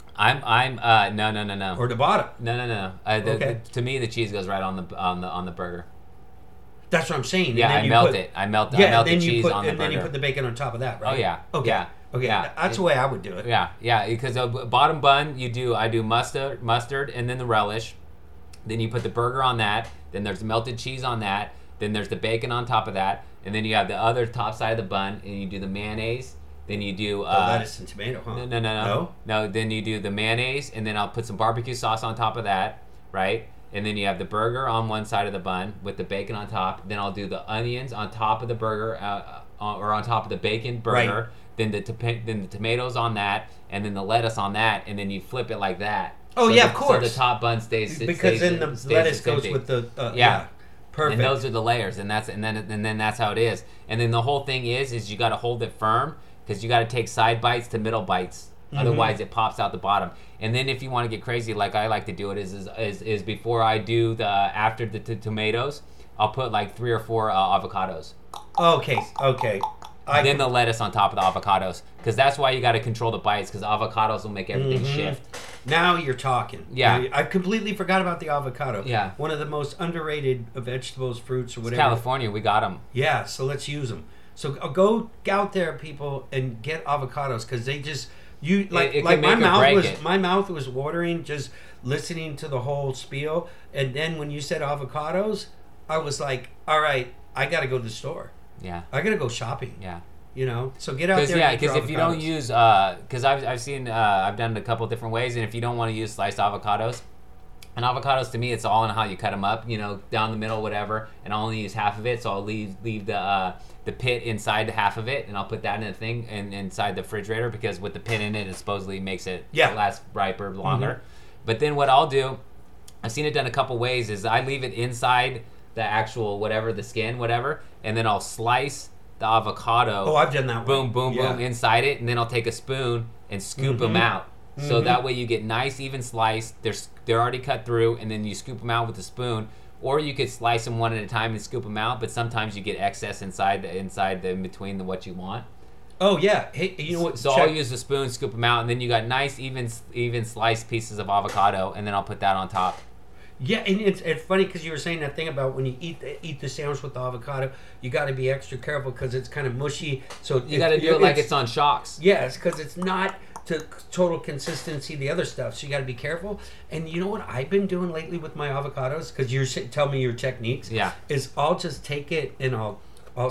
Speaker 1: No.
Speaker 2: Or the bottom?
Speaker 1: No.
Speaker 2: Okay.
Speaker 1: To me, the cheese goes right on the burger.
Speaker 2: That's what I'm saying.
Speaker 1: Yeah,
Speaker 2: And then
Speaker 1: I
Speaker 2: you
Speaker 1: melt
Speaker 2: put-
Speaker 1: it. I melt
Speaker 2: Yeah,
Speaker 1: the
Speaker 2: then
Speaker 1: cheese
Speaker 2: you put,
Speaker 1: on the
Speaker 2: and then you
Speaker 1: burger.
Speaker 2: put the bacon on top of that, right?
Speaker 1: Oh yeah.
Speaker 2: Okay.
Speaker 1: Yeah.
Speaker 2: Okay.
Speaker 1: Yeah.
Speaker 2: That's the way I would do it.
Speaker 1: Yeah, because the bottom bun I do mustard, and then the relish. Then you put the burger on that. Then there's melted cheese on that. Then there's the bacon on top of that, and then you have the other top side of the bun, and you do the mayonnaise. Then you do
Speaker 2: lettuce and tomato, huh?
Speaker 1: No. Then you do the mayonnaise, and then I'll put some barbecue sauce on top of that, right? And then you have the burger on one side of the bun with the bacon on top. Then I'll do the onions on top of the burger, or on top of the bacon burger.
Speaker 2: Right.
Speaker 1: Then the tomatoes on that, and then the lettuce on that, and then you flip it like that.
Speaker 2: Oh,
Speaker 1: So
Speaker 2: yeah,
Speaker 1: the-
Speaker 2: of course.
Speaker 1: So the top bun stays
Speaker 2: Because then the
Speaker 1: stays
Speaker 2: lettuce
Speaker 1: same
Speaker 2: goes
Speaker 1: thing.
Speaker 2: with the
Speaker 1: Yeah.
Speaker 2: Perfect.
Speaker 1: And those are the layers, and then that's how it is. And then the whole thing is you got to hold it firm because you got to take side bites to middle bites. Otherwise, it pops out the bottom. And then if you want to get crazy, like I like to do it, is before I do after the tomatoes, I'll put like 3 or 4 avocados.
Speaker 2: Okay.
Speaker 1: Then the lettuce on top of the avocados, because that's why you got to control the bites, because avocados will make everything shift.
Speaker 2: Now you're talking.
Speaker 1: Yeah.
Speaker 2: I completely forgot about the avocado.
Speaker 1: Yeah.
Speaker 2: One of the most underrated vegetables, fruits, or
Speaker 1: It's
Speaker 2: whatever.
Speaker 1: California, we got them.
Speaker 2: Yeah, so let's use them. So go out there, people, and get avocados because they just
Speaker 1: it can
Speaker 2: my
Speaker 1: make or
Speaker 2: mouth
Speaker 1: break
Speaker 2: was
Speaker 1: it.
Speaker 2: my mouth was watering just listening to the whole spiel, and then when you said avocados, I was like, all right, I got to go to the store.
Speaker 1: Yeah.
Speaker 2: I got to go shopping.
Speaker 1: Yeah.
Speaker 2: You know, so get out there. and get your
Speaker 1: Because if you don't
Speaker 2: avocados.
Speaker 1: use, because I've seen, I've done it a couple different ways, and if you don't want to use sliced avocados, and avocados to me, it's all in how you cut them up, down the middle, whatever, and I'll only use half of it, so I'll leave the pit inside the half of it, and I'll put that in a thing and inside the refrigerator, because with the pit in it, it supposedly makes it last riper longer. But then what I'll do, I've seen it done a couple ways, is I leave it inside the actual whatever, the skin, whatever, and then I'll slice the avocado.
Speaker 2: Oh, I've done that.
Speaker 1: Boom, boom,
Speaker 2: Yeah.
Speaker 1: boom inside it, and then I'll take a spoon and scoop them out. So that way you get nice, even sliced. They're already cut through, and then you scoop them out with a spoon. Or you could slice them one at a time and scoop them out. But sometimes you get excess inside the in between what you want.
Speaker 2: Oh yeah. Hey, you know what?
Speaker 1: So I'll use the spoon, scoop them out, and then you got nice, even sliced pieces of avocado, and then I'll put that on top.
Speaker 2: Yeah, and it's funny because you were saying that thing about when you eat the sandwich with the avocado, you got to be extra careful because it's kind of mushy. So
Speaker 1: You got to do it like it's on shocks.
Speaker 2: Yes, because it's not to total consistency the other stuff. So you got to be careful. And you know what I've been doing lately with my avocados? Because you're tell me your techniques.
Speaker 1: Yeah.
Speaker 2: Is I'll just take it and I'll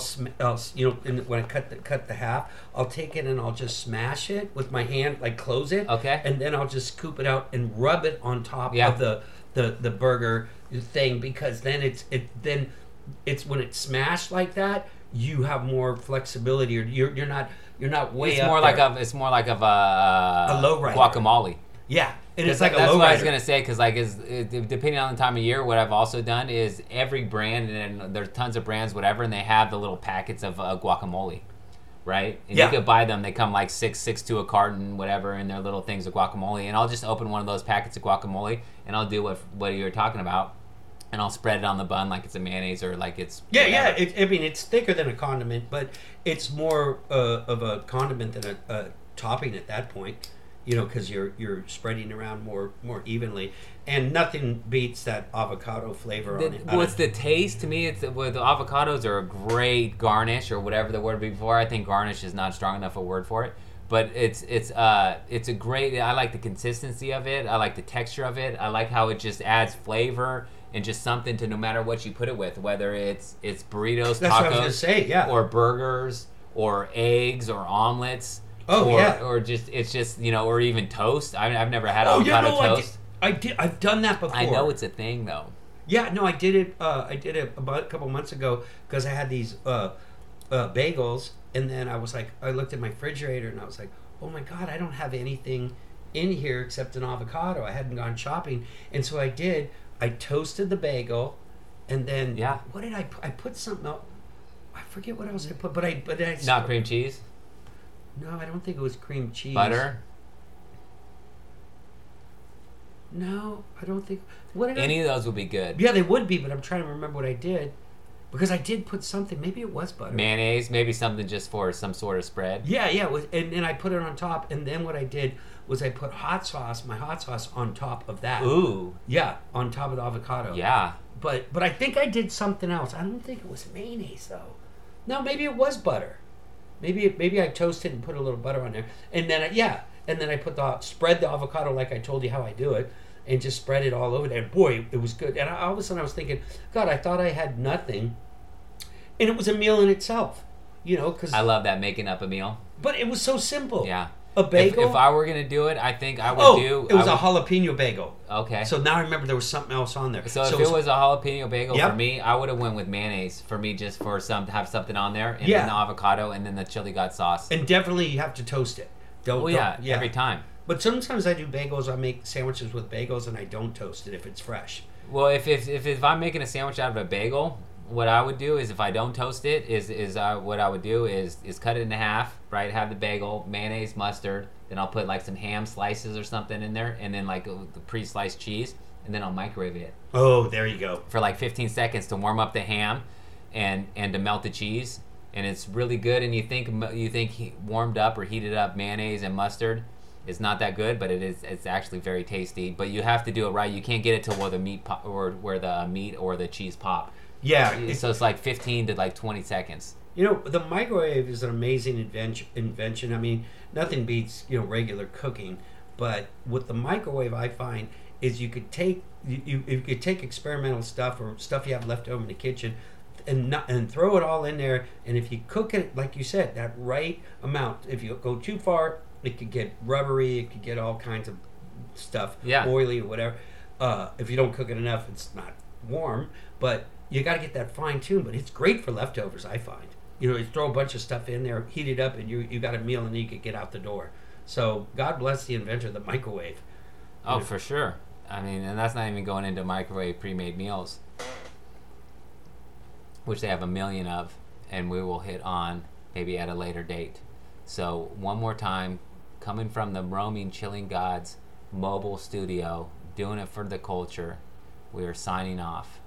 Speaker 2: and when I cut the half, I'll take it and I'll just smash it with my hand, like close it.
Speaker 1: Okay.
Speaker 2: And then I'll just scoop it out and rub it on top
Speaker 1: Yeah.
Speaker 2: of the burger thing, because then it's when it's smashed like that, you have more flexibility, or you're not way
Speaker 1: It's
Speaker 2: up
Speaker 1: more
Speaker 2: there.
Speaker 1: like a
Speaker 2: lowrider.
Speaker 1: guacamole.
Speaker 2: Yeah, and it's like a
Speaker 1: that's
Speaker 2: low
Speaker 1: what I was
Speaker 2: rider.
Speaker 1: gonna say, because depending on the time of year, what I've also done is every brand, and there's tons of brands, whatever, and they have the little packets of guacamole, right? And
Speaker 2: Yeah.
Speaker 1: you could buy them. They come like six to a carton, whatever, and they're little things of guacamole. And I'll just open one of those packets of guacamole, and I'll do what you were talking about, and I'll spread it on the bun like it's a mayonnaise or like it's
Speaker 2: Yeah.
Speaker 1: whatever.
Speaker 2: I mean, it's thicker than a condiment, but it's more of a condiment than a topping at that point. Because you're spreading around more evenly, and nothing beats that avocado flavor on it.
Speaker 1: What's the taste to me? It's the avocados are a great garnish, or whatever the word before. I think garnish is not strong enough a word for it, but it's a great. I like the consistency of it. I like the texture of it. I like how it just adds flavor and just something to no matter what you put it with, whether it's burritos,
Speaker 2: That's what I was
Speaker 1: tacos,
Speaker 2: gonna say. Yeah.
Speaker 1: or burgers, or eggs, or omelets.
Speaker 2: Oh,
Speaker 1: or,
Speaker 2: yeah.
Speaker 1: Or it's just or even toast. I've never had
Speaker 2: Oh, yeah,
Speaker 1: avocado
Speaker 2: no,
Speaker 1: toast.
Speaker 2: I did. I've done that before.
Speaker 1: I know it's a thing though.
Speaker 2: Yeah, no, I did it. I did it about a couple months ago because I had these bagels, and then I was like, I looked at my refrigerator and I was like, oh my god, I don't have anything in here except an avocado. I hadn't gone shopping, and so I did. I toasted the bagel, and then what did I put? I put something else. I forget what else I put, but I
Speaker 1: Not cream cheese.
Speaker 2: No, I don't think it was cream cheese.
Speaker 1: Butter.
Speaker 2: No, I don't think. What did
Speaker 1: Any of those would be good.
Speaker 2: Yeah, they would be, but I'm trying to remember what I did. because I did put something. Maybe it was butter.
Speaker 1: Mayonnaise, maybe something just for some sort of spread.
Speaker 2: Yeah, yeah. And I put it on top. And then what I did was I put my hot sauce on top of that.
Speaker 1: Ooh.
Speaker 2: Yeah, on top of the avocado.
Speaker 1: Yeah.
Speaker 2: But I think I did something else. I don't think it was mayonnaise though. No, maybe it was butter. Maybe I toasted and put a little butter on there. And then I spread the avocado like I told you how I do it, and just spread it all over there. And boy, it was good. And all of a sudden I was thinking, God, I thought I had nothing, and it was a meal in itself. You know, because
Speaker 1: I love that, making up a meal.
Speaker 2: but it was so simple.
Speaker 1: Yeah.
Speaker 2: A bagel.
Speaker 1: If I were gonna do it, I think I would do.
Speaker 2: It was a jalapeno bagel.
Speaker 1: Okay.
Speaker 2: So now I remember there was something else on there.
Speaker 1: So if it was a jalapeno bagel
Speaker 2: Yep.
Speaker 1: for me, I would have went with mayonnaise for me, just for to have something on there, and
Speaker 2: Yeah.
Speaker 1: then the avocado, and then the chili god sauce.
Speaker 2: And definitely you have to toast it.
Speaker 1: Oh yeah, every time.
Speaker 2: But sometimes I do bagels. I make sandwiches with bagels, and I don't toast it if it's fresh.
Speaker 1: Well, if I'm making a sandwich out of a bagel, what I would do is, if I don't toast it, what I would do is cut it in half, right? Have the bagel, mayonnaise, mustard, then I'll put like some ham slices or something in there, and then like the pre-sliced cheese, and then I'll microwave it
Speaker 2: Oh, there you go.
Speaker 1: for like 15 seconds to warm up the ham and to melt the cheese, and it's really good. And you think warmed up or heated up mayonnaise and mustard is not that good, but it's actually very tasty. But you have to do it right. You can't get it to where the meat where the meat or the cheese pop.
Speaker 2: Yeah.
Speaker 1: So it's like 15 to like 20 seconds.
Speaker 2: You know, the microwave is an amazing invention. I mean, nothing beats, regular cooking. But with the microwave, I find is you could take you could take experimental stuff or stuff you have left over in the kitchen, and throw it all in there. And if you cook it, like you said, that right amount. If you go too far, it could get rubbery. It could get all kinds of stuff, oily or whatever. If you don't cook it enough, it's not warm. But you got to get that fine tune. But it's great for leftovers, I find. You throw a bunch of stuff in there, heat it up, and you got a meal, and you could get out the door. So God bless the inventor of the microwave.
Speaker 1: Oh, for sure. I mean, and that's not even going into microwave pre-made meals, which they have a million of, and we will hit on maybe at a later date. So one more time, coming from the Roaming Chilling Gods mobile studio, doing it for the culture, we are signing off.